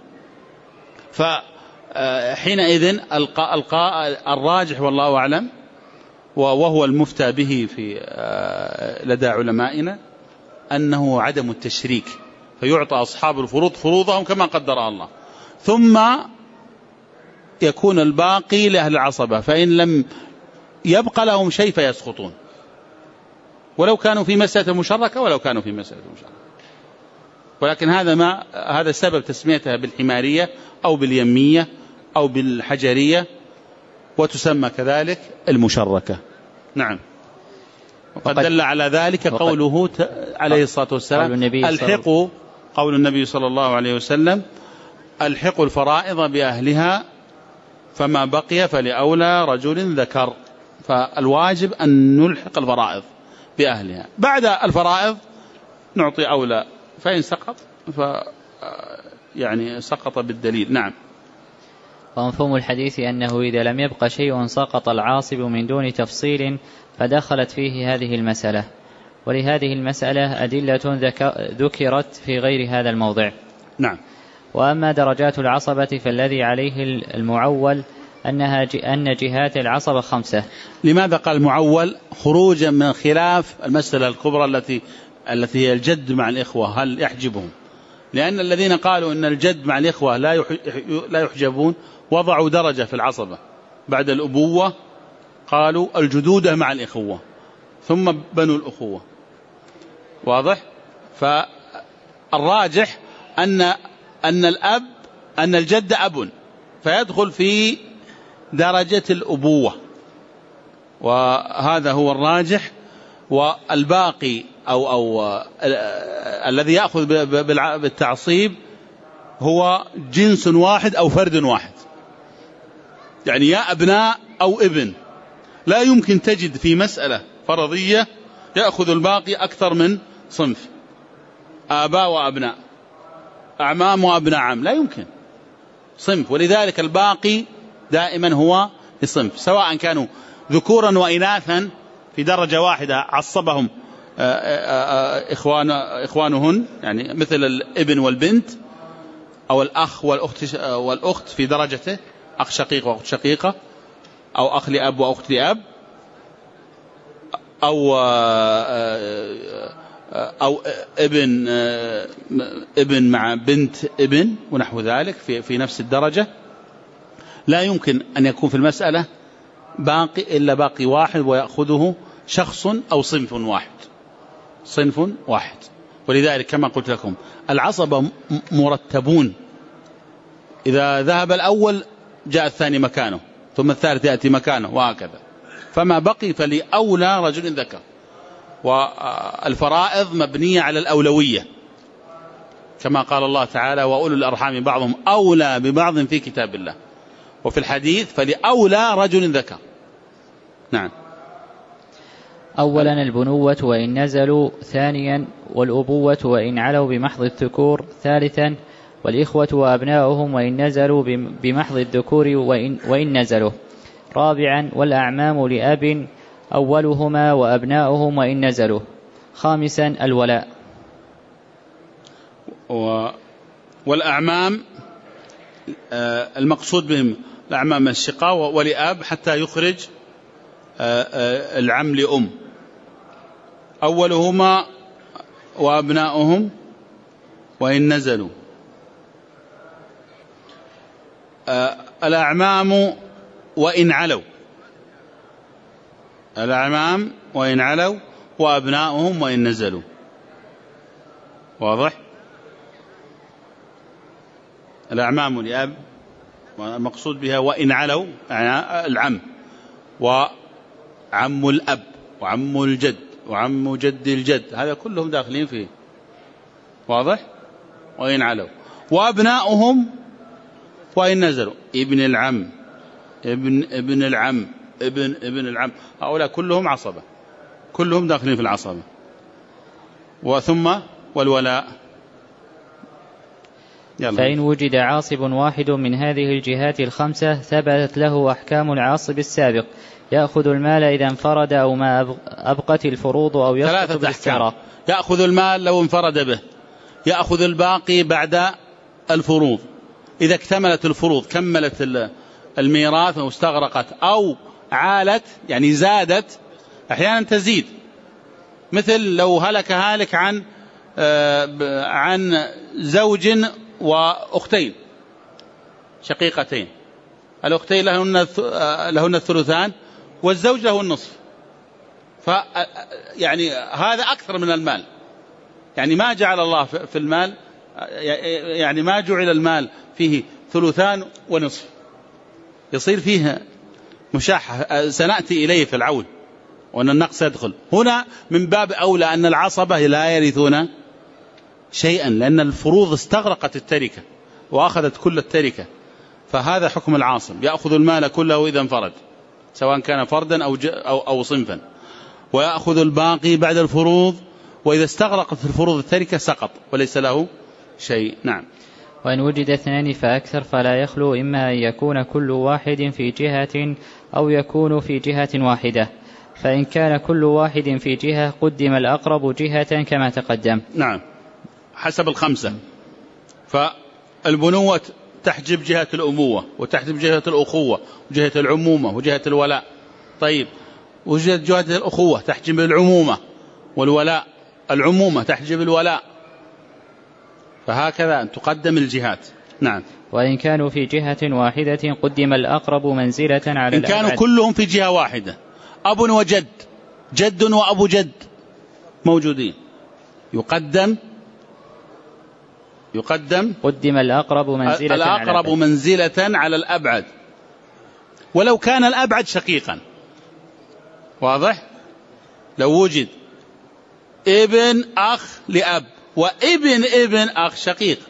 فحينئذ ألقى الراجح والله أعلم وهو المفتى به في لدى علمائنا أنه عدم التشريك، فيعطى أصحاب الفروض فروضهم كما قدر الله، ثم يكون الباقي لأهل العصبة، فإن لم يبقى لهم شيء فيسقطون، ولو كانوا في مسألة مشركة ولو كانوا في مسألة مشركة. ولكن هذا سبب تسميتها بالحمارية أو باليمية أو بالحجرية، وتسمى كذلك المشركة. نعم. وقد دل على ذلك قوله عليه الصلاة والسلام الحقوا، قول النبي صلى الله عليه وسلم الحقوا الفرائض بأهلها فما بقي فلأولى رجل ذكر. فالواجب أن نلحق الفرائض بأهلها، بعد الفرائض نعطي أولى، فإن سقط يعني سقط بالدليل. نعم. ومفهوم الحديث أنه إذا لم يبق شيء سقط العاصب من دون تفصيل، فدخلت فيه هذه المسألة. ولهذه المسألة أدلة ذكرت في غير هذا الموضع. نعم. وأما درجات العصبة فالذي عليه المعول أن جهات العصبة 5. لماذا قال المعول؟ خروجا من خلاف المسألة الكبرى التي هي الجد مع الإخوة هل يحجبهم، لأن الذين قالوا أن الجد مع الإخوة لا يحجبون وضعوا درجة في العصبة بعد الأبوة، قالوا الجدودة مع الإخوة ثم بنوا الأخوة. واضح؟ فالراجح أن الجد أب فيدخل في درجة الأبوة، وهذا هو الراجح. والباقي أو الذي يأخذ بالتعصيب هو جنس واحد أو فرد واحد، يعني يا أبناء أو ابن. لا يمكن تجد في مسألة فرضية يأخذ الباقي أكثر من صنف، آباء وأبناء، أعمام وأبناء عم، لا يمكن صنف. ولذلك الباقي دائما هو لصنف، سواء كانوا ذكورا وإناثا في درجة واحدة عصبهم إخوانهن، يعني مثل الابن والبنت، أو الأخ والأخت في درجته، أخ شقيق وأخت شقيقة، أو أخ لأب وأخت لأب، أو ابن مع بنت ابن ونحو ذلك في نفس الدرجة. لا يمكن أن يكون في المسألة باقي إلا باقي واحد ويأخذه شخص أو صنف واحد. ولذلك كما قلت لكم العصبة مرتبون، إذا ذهب الأول جاء الثاني مكانه، ثم الثالث يأتي مكانه، وهكذا. فما بقي فلأولى رجل ذكر. والفرائض مبنية على الأولوية، كما قال الله تعالى وأولو الأرحام بعضهم أولى ببعض في كتاب الله، وفي الحديث فلأولى رجل ذكر. نعم. أولا البنوة وإن نزلوا، ثانيا والأبوة وإن علوا بمحض الذكور، ثالثا والإخوة وأبناؤهم وإن نزلوا بمحض الذكور وإن نزلوا، رابعا والأعمام لأب أولهما وأبناؤهم وإن نزلوا، خامسا الولاء. والأعمام المقصود بهم الأعمام الشقاء ولأب حتى يخرج العم لأم. أولهما وأبناؤهم وإن نزلوا. الأعمام وإن علوا، الأعمام وإن علوا وأبناؤهم وإن نزلوا. واضح؟ الأعمام لأب مقصود بها وإن علوا، يعني العم وعم الأب وعم الجد وعم جد الجد، هذا كلهم داخلين فيه. واضح؟ وإن علوا. وأبناؤهم وإن نزلوا، ابن العم ابن العم ابن العم، هؤلاء كلهم عصبة، كلهم داخلين في العصبة. وثم والولاء. فإن وجد عاصب واحد من هذه الجهات الخمسة ثبتت له أحكام العاصب السابق، يأخذ المال إذا انفرد أو ما أبقت الفروض أو يسقط بالاستعراض. يأخذ المال لو انفرد به، يأخذ الباقي بعد الفروض، إذا اكتملت الفروض كملت الميراث أو استغرقت أو عالت، يعني زادت، أحيانا تزيد، مثل لو هلك هالك عن زوج وأختين شقيقتين، الأختين لهن الثلثان والزوج له النصف، يعني هذا أكثر من المال، يعني ما جعل الله في المال، يعني ما جعل المال فيه ثلثان ونصف، يصير فيه مشاحة، سنأتي إليه في العون وأن النقص يدخل هنا. من باب أولى أن العصبة لا يرثون شيئا، لأن الفروض استغرقت التركة وأخذت كل التركة، فهذا حكم العاصب، يأخذ المال كله إذا انفرد، سواء كان فردا أو صنفا، ويأخذ الباقي بعد الفروض، وإذا استغرقت الفروض التركة سقط وليس له شيء. نعم. وإن وجد اثنان فأكثر فلا يخلو، إما أن يكون كل واحد في جهة أو يكون في جهة واحدة، فإن كان كل واحد في جهة قدم الأقرب جهة كما تقدم. نعم، حسب الخمسة. فالبنوة تحجب جهة الأموة، وتحجب جهة الأخوة، وجهة العمومة، وجهة الولاء. طيب، وجهة الأخوة تحجب العمومة والولاء، العمومة تحجب الولاء، فهكذا تقدم الجهات. نعم. وإن كانوا في جهة واحدة قدم الأقرب منزلة على إن كانوا كلهم في جهة واحدة، أب وجد، جد وأبو جد موجودين، يقدم قدم الأقرب منزلة على الأبعد، ولو كان الأبعد شقيقا. واضح؟ لو وجد ابن أخ لأب وابن أخ شقيق،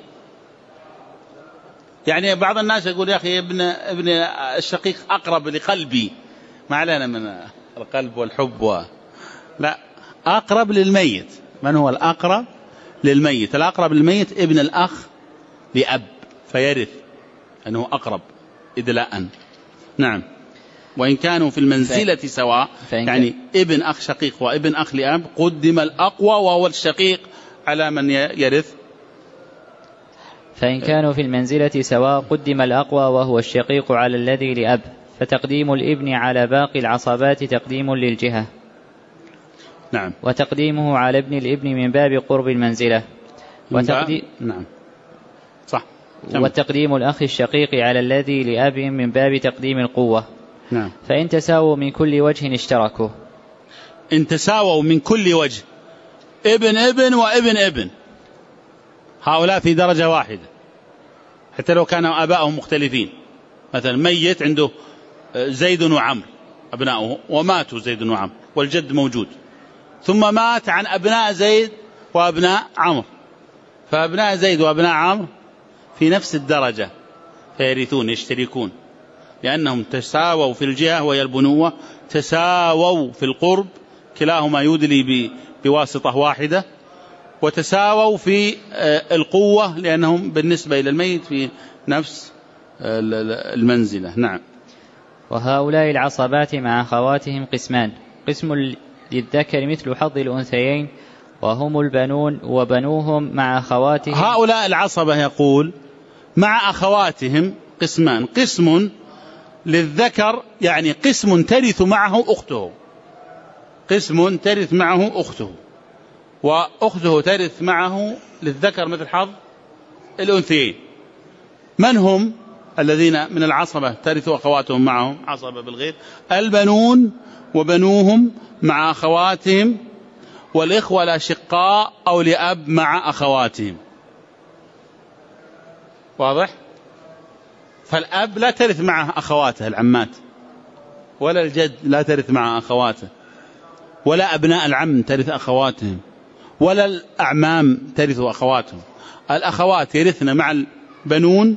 يعني بعض الناس يقول يا أخي ابن الشقيق أقرب لقلبي، ما علينا من القلب والحب لا، أقرب للميت. من هو الأقرب للميت؟ الأقرب للميت ابن الأخ لأب، فيرث أنه أقرب إدلاء. نعم. وإن كانوا في المنزلة سواء، يعني ابن أخ شقيق وابن أخ لأب، قدم الأقوى وهو الشقيق على من يرث. فإن كانوا في المنزلة سواء قدم الأقوى وهو الشقيق على الذي لأب، فتقديم الابن على باقي العصبات تقديم للجهة. نعم. وتقديمه على ابن الابن من باب قرب المنزلة. نعم. صح. وتقديم الأخ الشقيق على الذي لأب من باب تقديم القوة. نعم. فإن تساووا من كل وجه اشتركوا. إن تساووا من كل وجه، ابن وابن، هؤلاء في درجة واحدة، حتى لو كانوا آباءهم مختلفين. مثلا ميت عنده زيد وعمر أبناؤه، وماتوا زيد وعمر والجد موجود، ثم مات عن أبناء زيد وأبناء عمر، فأبناء زيد وأبناء عمر في نفس الدرجة فيرثون، يشتركون، لأنهم تساووا في الجهة وهي البنوة، تساووا في القرب، كلاهما يدلي بواسطة واحدة، وتساووا في القوة لأنهم بالنسبة إلى الميت في نفس المنزلة. نعم. وهؤلاء العصبات مع أخواتهم قسمان: قسم للذكر مثل حظ الأنثيين، وهم البنون وبنوهم مع أخواتهم. هؤلاء العصبة يقول مع أخواتهم قسمان: قسم للذكر يعني قسم ترث معه أخته، قسم ترث معه أخته، وأخته ترث معه للذكر مثل حظ الأنثيين. من هم الذين من العصبة ترث أخواتهم معهم عصبة بالغير؟ البنون وبنوهم مع أخواتهم، والإخوة الأشقاء أو لأب مع أخواتهم. واضح؟ فالأب لا ترث معه أخواته العمات، ولا الجد لا ترث مع أخواته، ولا أبناء العم ترث أخواتهم، ولا الأعمام ترث أخواتهم. الأخوات يرثن مع البنون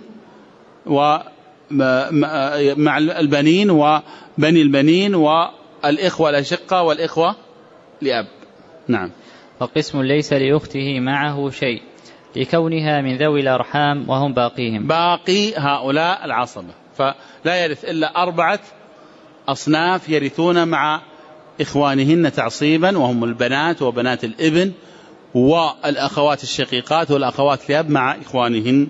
ومع البنين وبني البنين والإخوة الأشقة والإخوة لأب. نعم. وقسم ليس لأخته معه شيء لكونها من ذوي الأرحام وهم باقيهم، باقي هؤلاء العصبة، فلا يرث إلا 4 أصناف يرثون مع إخوانهن تعصيبا، وهم البنات وبنات الابن والأخوات الشقيقات والأخوات لأب مع إخوانهن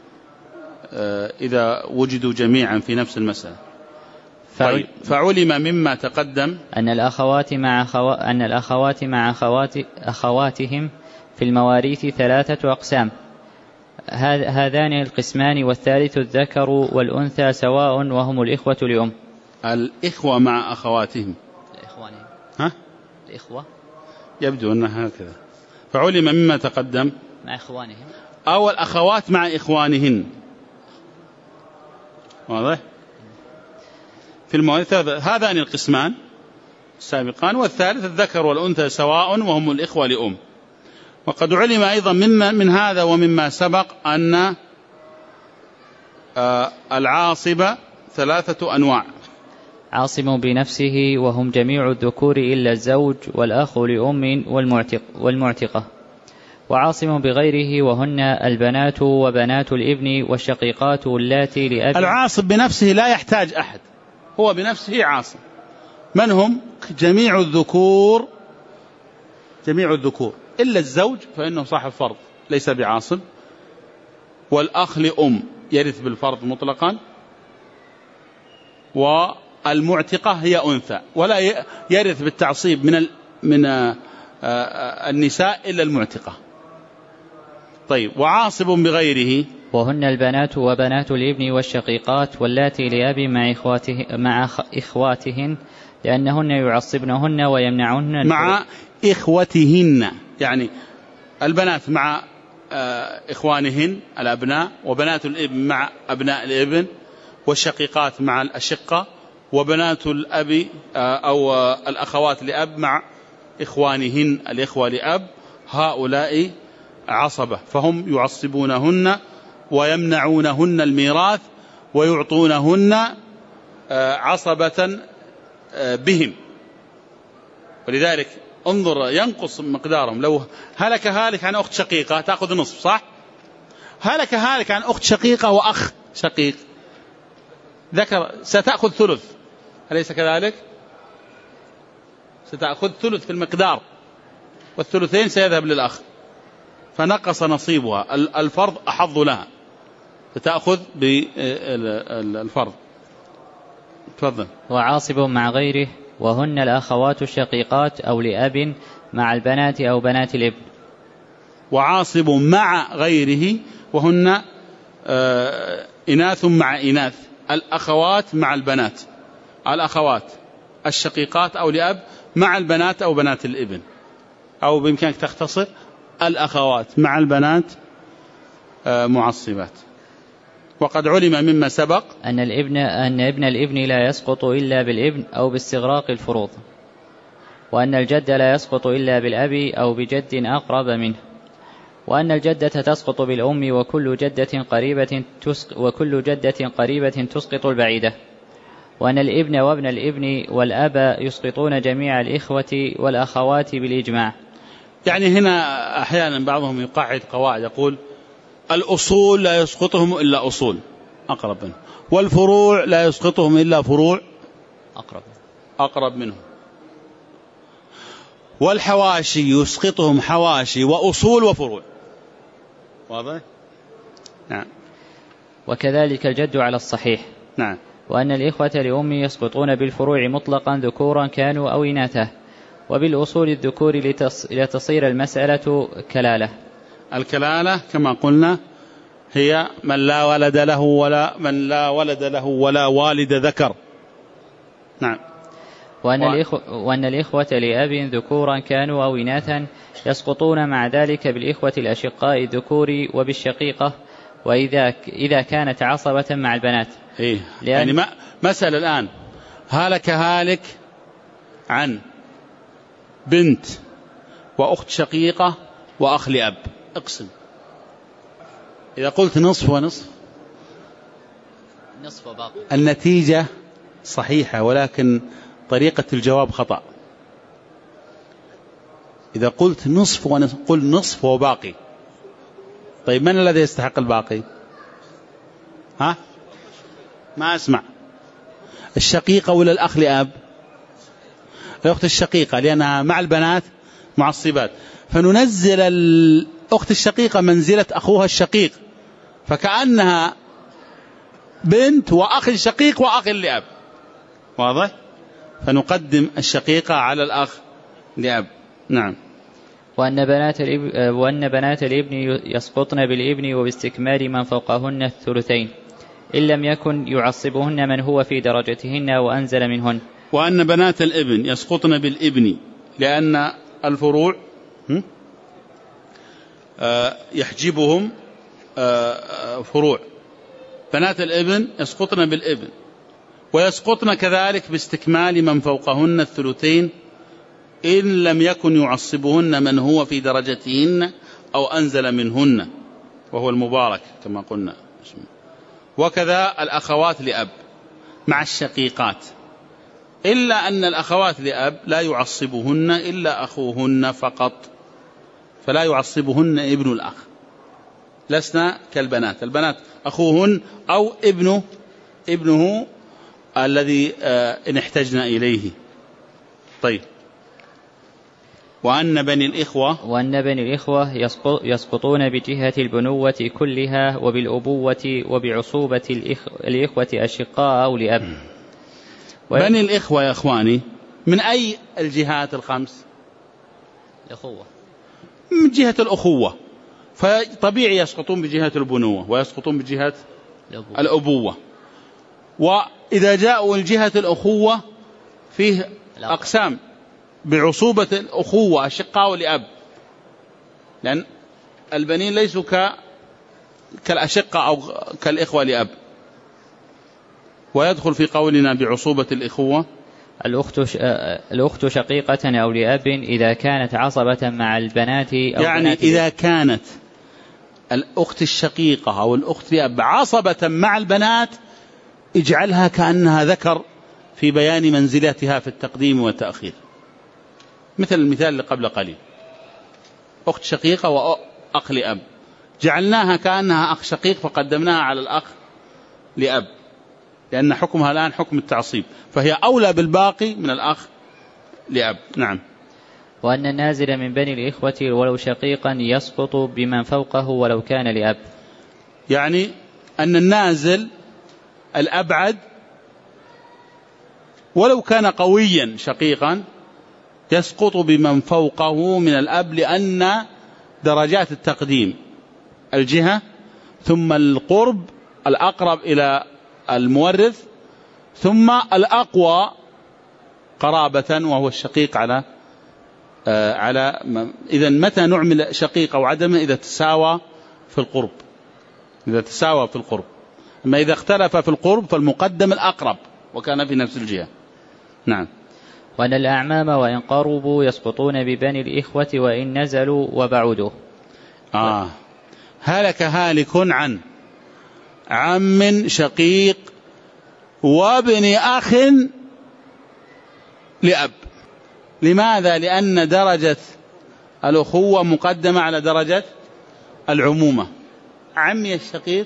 إذا وجدوا جميعا في نفس المسألة. طيب، فعلم مما تقدم أن الأخوات مع أخواتهم في المواريث 3 أقسام، هذان القسمان، والثالث الذكر والأنثى سواء وهم الإخوة لأم. الإخوة مع أخواتهم، إخوانهم، ها؟ الإخوة يبدو أنها هكذا. فعلم مما تقدم مع إخوانهم، أو الأخوات مع إخوانهن. واضح؟ في المواريث هذان القسمان السابقان، والثالث الذكر والأنثى سواء وهم الإخوة لأم. وقد علم أيضا من هذا ومما سبق أن العاصبة 3 أنواع: عاصم بنفسه وهم جميع الذكور إلا الزوج والأخ لأم والمعتقة، وعاصم بغيره وهن البنات وبنات الابن والشقيقات اللاتي لأب. العاصم بنفسه لا يحتاج أحد، هو بنفسه عاصم. من هم؟ جميع الذكور إلا الزوج فإنه صاحب فرض ليس بعاصم، والأخ لأم يرث بالفرض مطلقا، والمعتقة هي أنثى ولا يرث بالتعصيب من النساء إلا المعتقة. طيب، وعاصب بغيره وهن البنات وبنات الابن والشقيقات واللاتي لأب مع إخواتهن لأنهن يعصبنهن ويمنعهن مع إخوتهن، يعني البنات مع إخوانهن الأبناء، وبنات الابن مع أبناء الابن، والشقيقات مع الأشقة، وبنات الأب أو الأخوات لأب مع إخوانهن الإخوة لأب. هؤلاء عصبة، فهم يعصبونهن ويمنعونهن الميراث ويعطونهن عصبة بهم. ولذلك انظر ينقص مقدارهم. لو هلك هالك عن أخت شقيقة تأخذ نصف، صح؟ هلك هالك عن أخت شقيقة وأخ شقيق ذكر ستأخذ ثلث، أليس كذلك؟ ستأخذ ثلث في المقدار، والثلثين سيذهب للأخ، فنقص نصيبها. الفرض أحظ لها، فتأخذ بالفرض. تفضل. وعاصب مع غيره وهن الأخوات الشقيقات أو لأب مع البنات أو بنات الابن. وعاصب مع غيره وهن إناث مع إناث، الأخوات مع البنات، الأخوات الشقيقات أو لأب مع البنات أو بنات الابن، أو بإمكانك تختصر الأخوات مع البنات معصبات. وقد علم مما سبق أن ابن الابن لا يسقط إلا بالابن أو باستغراق الفروض، وأن الجد لا يسقط إلا بالأب أو بجد أقرب منه، وأن الجدة تسقط بالأم وكل جدة قريبة تسقط البعيدة، وأن الابن وابن الابن والأب يسقطون جميع الإخوة والأخوات بالإجماع. يعني هنا أحيانا بعضهم يقعد قواعد يقول الأصول لا يسقطهم إلا أصول أقرب منه، والفروع لا يسقطهم إلا فروع أقرب منهم، والحواشي يسقطهم حواشي وأصول وفروع. واضح؟ نعم. وكذلك الجد على الصحيح. نعم. وأن الإخوة لأم يسقطون بالفروع مطلقا ذكورا كانوا أو إناثا، وبالأصول الذكور لتصير المسألة كلالة. الكلالة كما قلنا هي من لا ولد له ولا والد ذكر. نعم. وأن الإخوة لأب ذكورا كانوا أو إناثا يسقطون مع ذلك بالإخوة الأشقاء الذكور وبالشقيقة، وإذا كانت عصبة مع البنات. يعني مسألة الآن هالك عن بنت وأخت شقيقة وأخ لأب، اقسم. إذا قلت نصف ونصف وباقي النتيجة صحيحة، ولكن طريقة الجواب خطأ. إذا قلت نصف ونصف قل نصف وباقي. طيب من الذي يستحق الباقي؟ ما أسمع. الشقيقة ولا الأخ لأب؟ الأخت الشقيقة، لأنها مع البنات معصبات، فننزل الأخت الشقيقة منزلة أخوها الشقيق، فكأنها بنت وأخ شقيق وأخ لأب. واضح؟ فنقدم الشقيقة على الأخ لأب. نعم. وأن بنات الابن يسقطن بالابن وباستكمال من فوقهن الثلثين، إن لم يكن يعصبهن من هو في درجتهن وأنزل منهن. وأن بنات الابن يسقطن بالابن لأن الفروع يحجبهم فروع. بنات الابن يسقطن بالابن، ويسقطن كذلك باستكمال من فوقهن الثلثين إن لم يكن يعصبهن من هو في درجتهن أو أنزل منهن، وهو المبارك كما قلنا. وكذا الأخوات لأب مع الشقيقات، إلا أن الأخوات لأب لا يعصبهن إلا أخوهن فقط، فلا يعصبهن ابن الأخ. لسنا كالبنات، البنات أخوهن أو ابنه الذي إن احتجنا إليه. طيب. وأن بني الإخوة يسقطون بجهة البنوة كلها وبالأبوة وبعصوبة الإخوة أشقاء أو لأب. بني الإخوة يا أخواني من أي الجهات الخمس؟ الأخوة، من جهة الأخوة، فطبيعي يسقطون بجهة البنوة ويسقطون بجهة الأبوة. وإذا جاءوا الجهة الأخوة فيه أقسام، بعصوبة الأخوة أشقاء لأب، لأن البنين ليسوا كالأشقاء أو كالإخوة لأب. ويدخل في قولنا بعصوبة الإخوة الأخت شقيقة أو لأب إذا كانت عصبة مع البنات أو يعني إذا كانت الأخت الشقيقة أو الأخت لأب عصبة مع البنات اجعلها كأنها ذكر في بيان منزلتها في التقديم والتأخير، مثل المثال اللي قبل قليل، أخت شقيقة وأخ لأب جعلناها كأنها أخ شقيق فقدمناها على الأخ لأب، لأن حكمها الآن حكم التعصيب، فهي أولى بالباقي من الأخ لأب. نعم. وأن النازل من بني الإخوة ولو شقيقا يسقط بمن فوقه ولو كان لأب، يعني أن النازل الأبعد ولو كان قويا شقيقا يسقط بمن فوقه من الأب، لأن درجات التقديم الجهة ثم القرب الأقرب إلى المورث ثم الأقوى قرابة وهو الشقيق على إذا متى نعمل شقيق أو عدمه؟ إذا تساوى في القرب، أما إذا اختلف في القرب فالمقدم الأقرب وكان في نفس الجهة. نعم. وأن الأعمام وإن قربوا يسقطون ببني الإخوة وإن نزلوا وبعدوا. هلك عن عم شقيق وابن أخ لأب. لماذا؟ لأن درجة الأخوة مقدمة على درجة العمومة. عمي الشقيق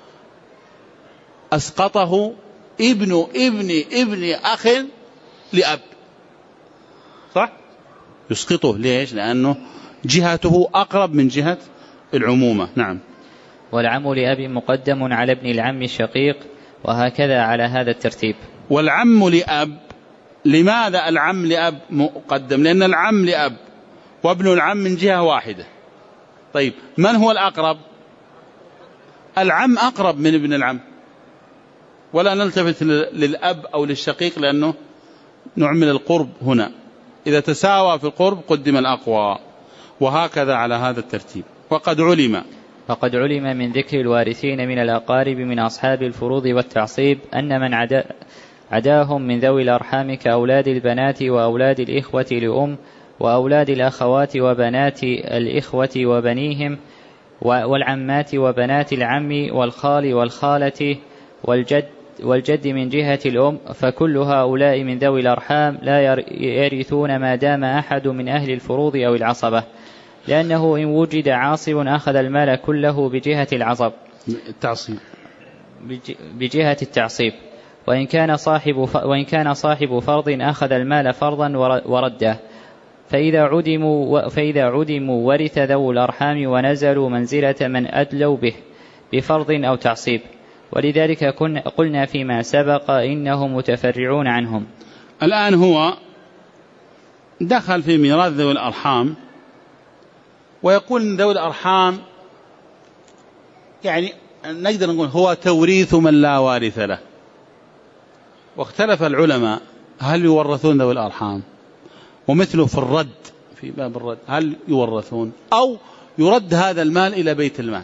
أسقطه ابن أخ لأب، صح؟ يسقطه. ليش؟ لأنه جهته أقرب من جهة العمومة. نعم. والعم لأب مقدم على ابن العم الشقيق وهكذا على هذا الترتيب. والعم لأب، لماذا العم لأب مقدم؟ لأن العم لأب وابن العم من جهة واحدة. طيب من هو الأقرب؟ العم أقرب من ابن العم، ولا نلتفت للأب أو للشقيق لأنه نعمل القرب هنا، إذا تساوى في القرب قدم الأقوى، وهكذا على هذا الترتيب. وقد علم من ذكر الوارثين من الأقارب من أصحاب الفروض والتعصيب أن من عداهم من ذوي الأرحام كأولاد البنات وأولاد الإخوة لأم وأولاد الأخوات وبنات الإخوة وبنيهم والعمات وبنات العم والخال والخالة والجد من جهة الأم، فكل هؤلاء من ذوي الأرحام لا يرثون ما دام أحد من أهل الفروض أو العصبة، لأنه إن وجد عاصب أخذ المال كله بجهة العصب بجهة التعصيب، وإن كان صاحب فرض أخذ المال فرضا ورده، فإذا عدموا ورث ذو الأرحام ونزلوا منزلة من أدلوا به بفرض أو تعصيب، ولذلك قلنا فيما سبق إنهم متفرعون عنهم. الآن هو دخل في ميراث ذوي الأرحام، ويقول إن ذوي الأرحام يعني نقدر نقول هو توريث من لا وارث له. واختلف العلماء هل يورثون ذوي الأرحام، ومثله في الرد، في باب الرد هل يورثون أو يرد هذا المال إلى بيت المال،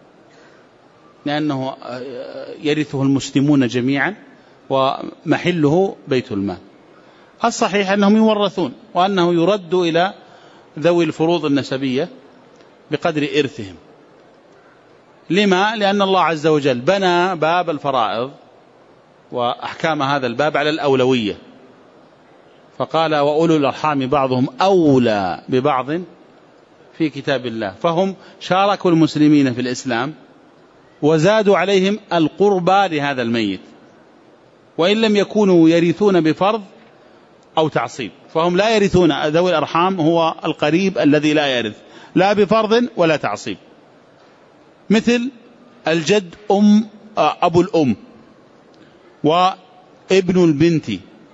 لأنه يرثه المسلمون جميعا ومحله بيت المال. الصحيح أنهم يورثون، وأنه يرد إلى ذوي الفروض النسبية بقدر إرثهم. لما؟ لأن الله عز وجل بنى باب الفرائض وأحكام هذا الباب على الأولوية، فقال وأولو الأرحام بعضهم أولى ببعض في كتاب الله، فهم شاركوا المسلمين في الإسلام وزادوا عليهم القربى لهذا الميت، وإن لم يكونوا يرثون بفرض أو تعصيب، فهم لا يرثون. ذوي الأرحام هو القريب الذي لا يرث لا بفرض ولا تعصيب، مثل الجد أبو الأم وابن البنت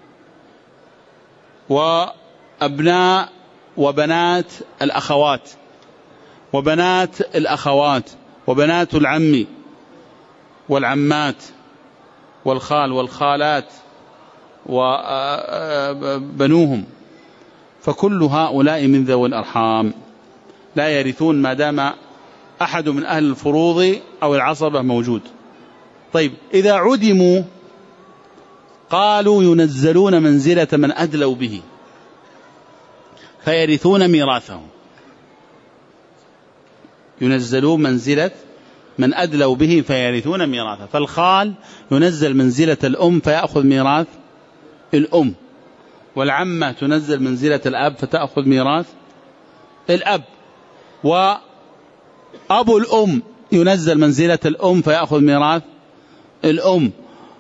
وأبناء وبنات الأخوات وبنات الأخوات وبنات العم والعمات والخال والخالات وبنوهم، فكل هؤلاء من ذوي الأرحام لا يرثون ما دام أحد من أهل الفروض أو العصبة موجود. طيب إذا عدموا قالوا ينزلون منزلة من أدلوا به فيرثون ميراثهم، ينزلون منزلة من أدلوا به فيرثون ميراثه. فالخال ينزل منزلة الأم فيأخذ ميراث الأم، والعمة تنزل منزلة الأب فتأخذ ميراث الأب، وأبو الأم ينزل منزلة الأم فيأخذ ميراث الأم،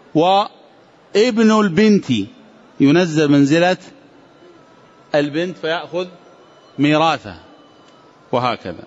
وابن البنت ينزل منزلة البنت فيأخذ ميراثه، وهكذا.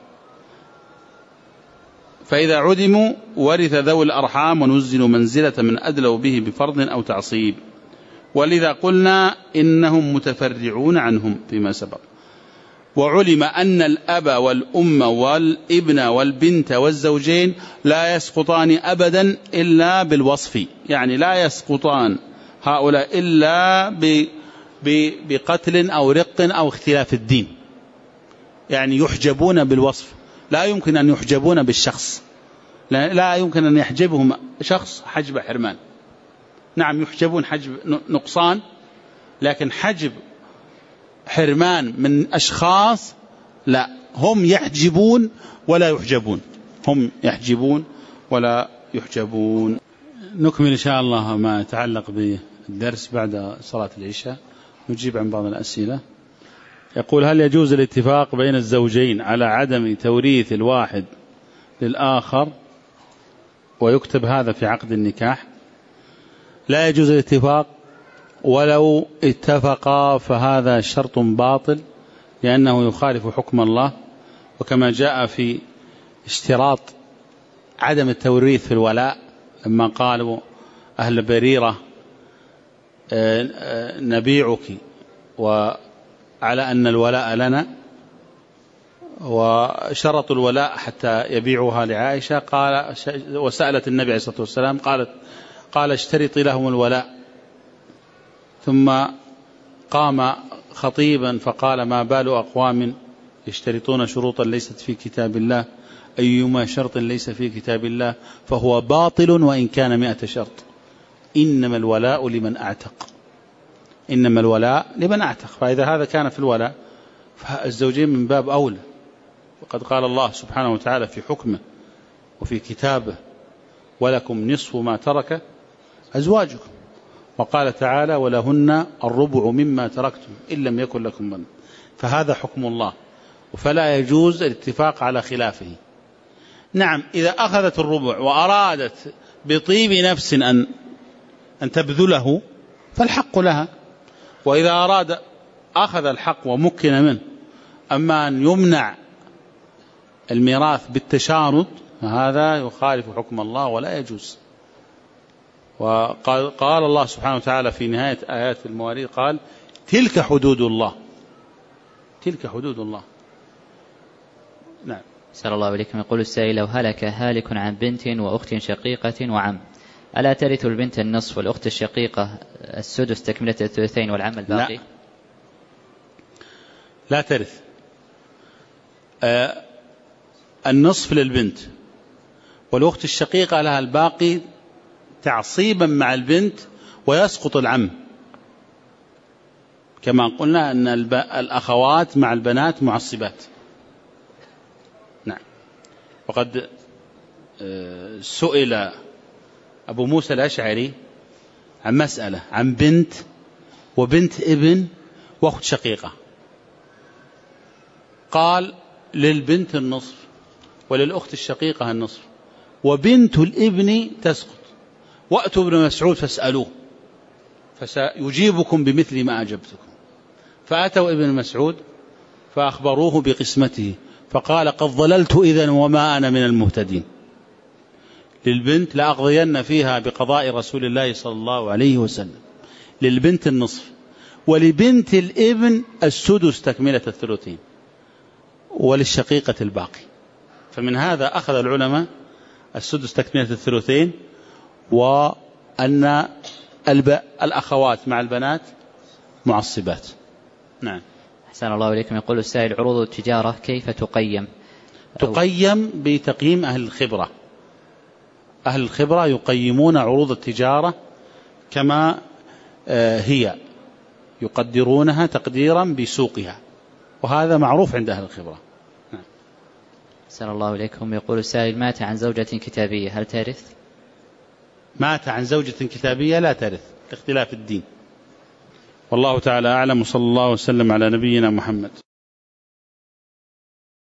فإذا عدموا ورث ذوي الأرحام ونزلوا منزلة من أدلوا به بفرض أو تعصيب، ولذا قلنا إنهم متفرعون عنهم فيما سبق. وعلم أن الأب والأم والابن والبنت والزوجين لا يسقطان أبدا إلا بالوصف، يعني لا يسقطان هؤلاء إلا بقتل أو رق أو اختلاف الدين، يعني يحجبون بالوصف، لا يمكن أن يحجبون بالشخص، لا يمكن أن يحجبهم شخص حجب حرمان. نعم يحجبون حجب نقصان، لكن حجب حرمان من أشخاص لا، هم يحجبون ولا يحجبون، هم يحجبون ولا يحجبون. نكمل إن شاء الله ما يتعلق بالدرس بعد صلاة العشاء، نجيب عن بعض الأسئلة. يقول هل يجوز الاتفاق بين الزوجين على عدم توريث الواحد للآخر ويكتب هذا في عقد النكاح؟ لا يجوز الاتفاق، ولو اتفقا فهذا شرط باطل، لأنه يخالف حكم الله، وكما جاء في اشتراط عدم التوريث في الولاء لما قالوا أهل بريرة نبيعك وعلى أن الولاء لنا، وشرطوا الولاء حتى يبيعوها لعائشة. قال وسألت النبي عليه الصلاة والسلام قال اشترطي لهم الولاء. ثم قام خطيبا فقال ما بال أقوام يشترطون شروطا ليست في كتاب الله، أيما شرط ليس في كتاب الله فهو باطل وإن كان 100 شرط. إنما الولاء لمن أعتق، إنما الولاء لمن أعتق. فإذا هذا كان في الولاء فالزوجين من باب أولى. وقد قال الله سبحانه وتعالى في حكمه وفي كتابه ولكم نصف ما ترك أزواجكم، وقال تعالى ولهن الربع مما تركتم إن لم يكن لكم من. فهذا حكم الله، فلا يجوز الاتفاق على خلافه. نعم إذا أخذت الربع وأرادت بطيب نفس أن تبذله فالحق لها، وإذا أراد أخذ الحق ومكن منه. أما أن يمنع الميراث بالتشارط هذا يخالف حكم الله ولا يجوز. وقال الله سبحانه وتعالى في نهاية آيات المواريث قال تلك حدود الله، تلك حدود الله. نعم. سأل الله عليكم. يقول السائل لو هلك هالك عن بنت وأخت شقيقة وعم، ألا ترث البنت النصف والأخت الشقيقة السدس تكملة الثلثين والعم الباقي؟ لا ترث. النصف للبنت والأخت الشقيقة لها الباقي تعصيبا مع البنت، ويسقط العم كما قلنا أن الأخوات مع البنات معصبات. نعم. وقد سئل أبو موسى الأشعري عن مسألة عن بنت وبنت ابن وأخت شقيقة، قال للبنت النصف وللأخت الشقيقة النصف وبنت الابن تسقط، وأتوا ابن مسعود فاسألوه فسيجيبكم بمثل ما أجبتكم. فأتوا ابن مسعود فأخبروه بقسمته فقال قد ضللت إذن وما أنا من المهتدين. للبنت لأقضين فيها بقضاء رسول الله صلى الله عليه وسلم. للبنت النصف ولبنت الابن السدس تكملة الثلثين وللشقيقة الباقي. فمن هذا أخذ العلماء السدس تكملة الثلثين، وأن الأخوات مع البنات معصبات. نعم. أحسن الله إليكم. يقول السائل عروض التجارة كيف تقيم؟ تقيم بتقييم أهل الخبرة. أهل الخبرة يقيمون عروض التجارة كما هي، يقدرونها تقديرا بسوقها، وهذا معروف عند أهل الخبرة. نعم. أحسن الله إليكم. يقول السائل مات عن زوجة كتابية هل ترث؟ مات عن زوجة كتابية لا ترث لاختلاف الدين. والله تعالى أعلم، وصلى الله وسلم على نبينا محمد.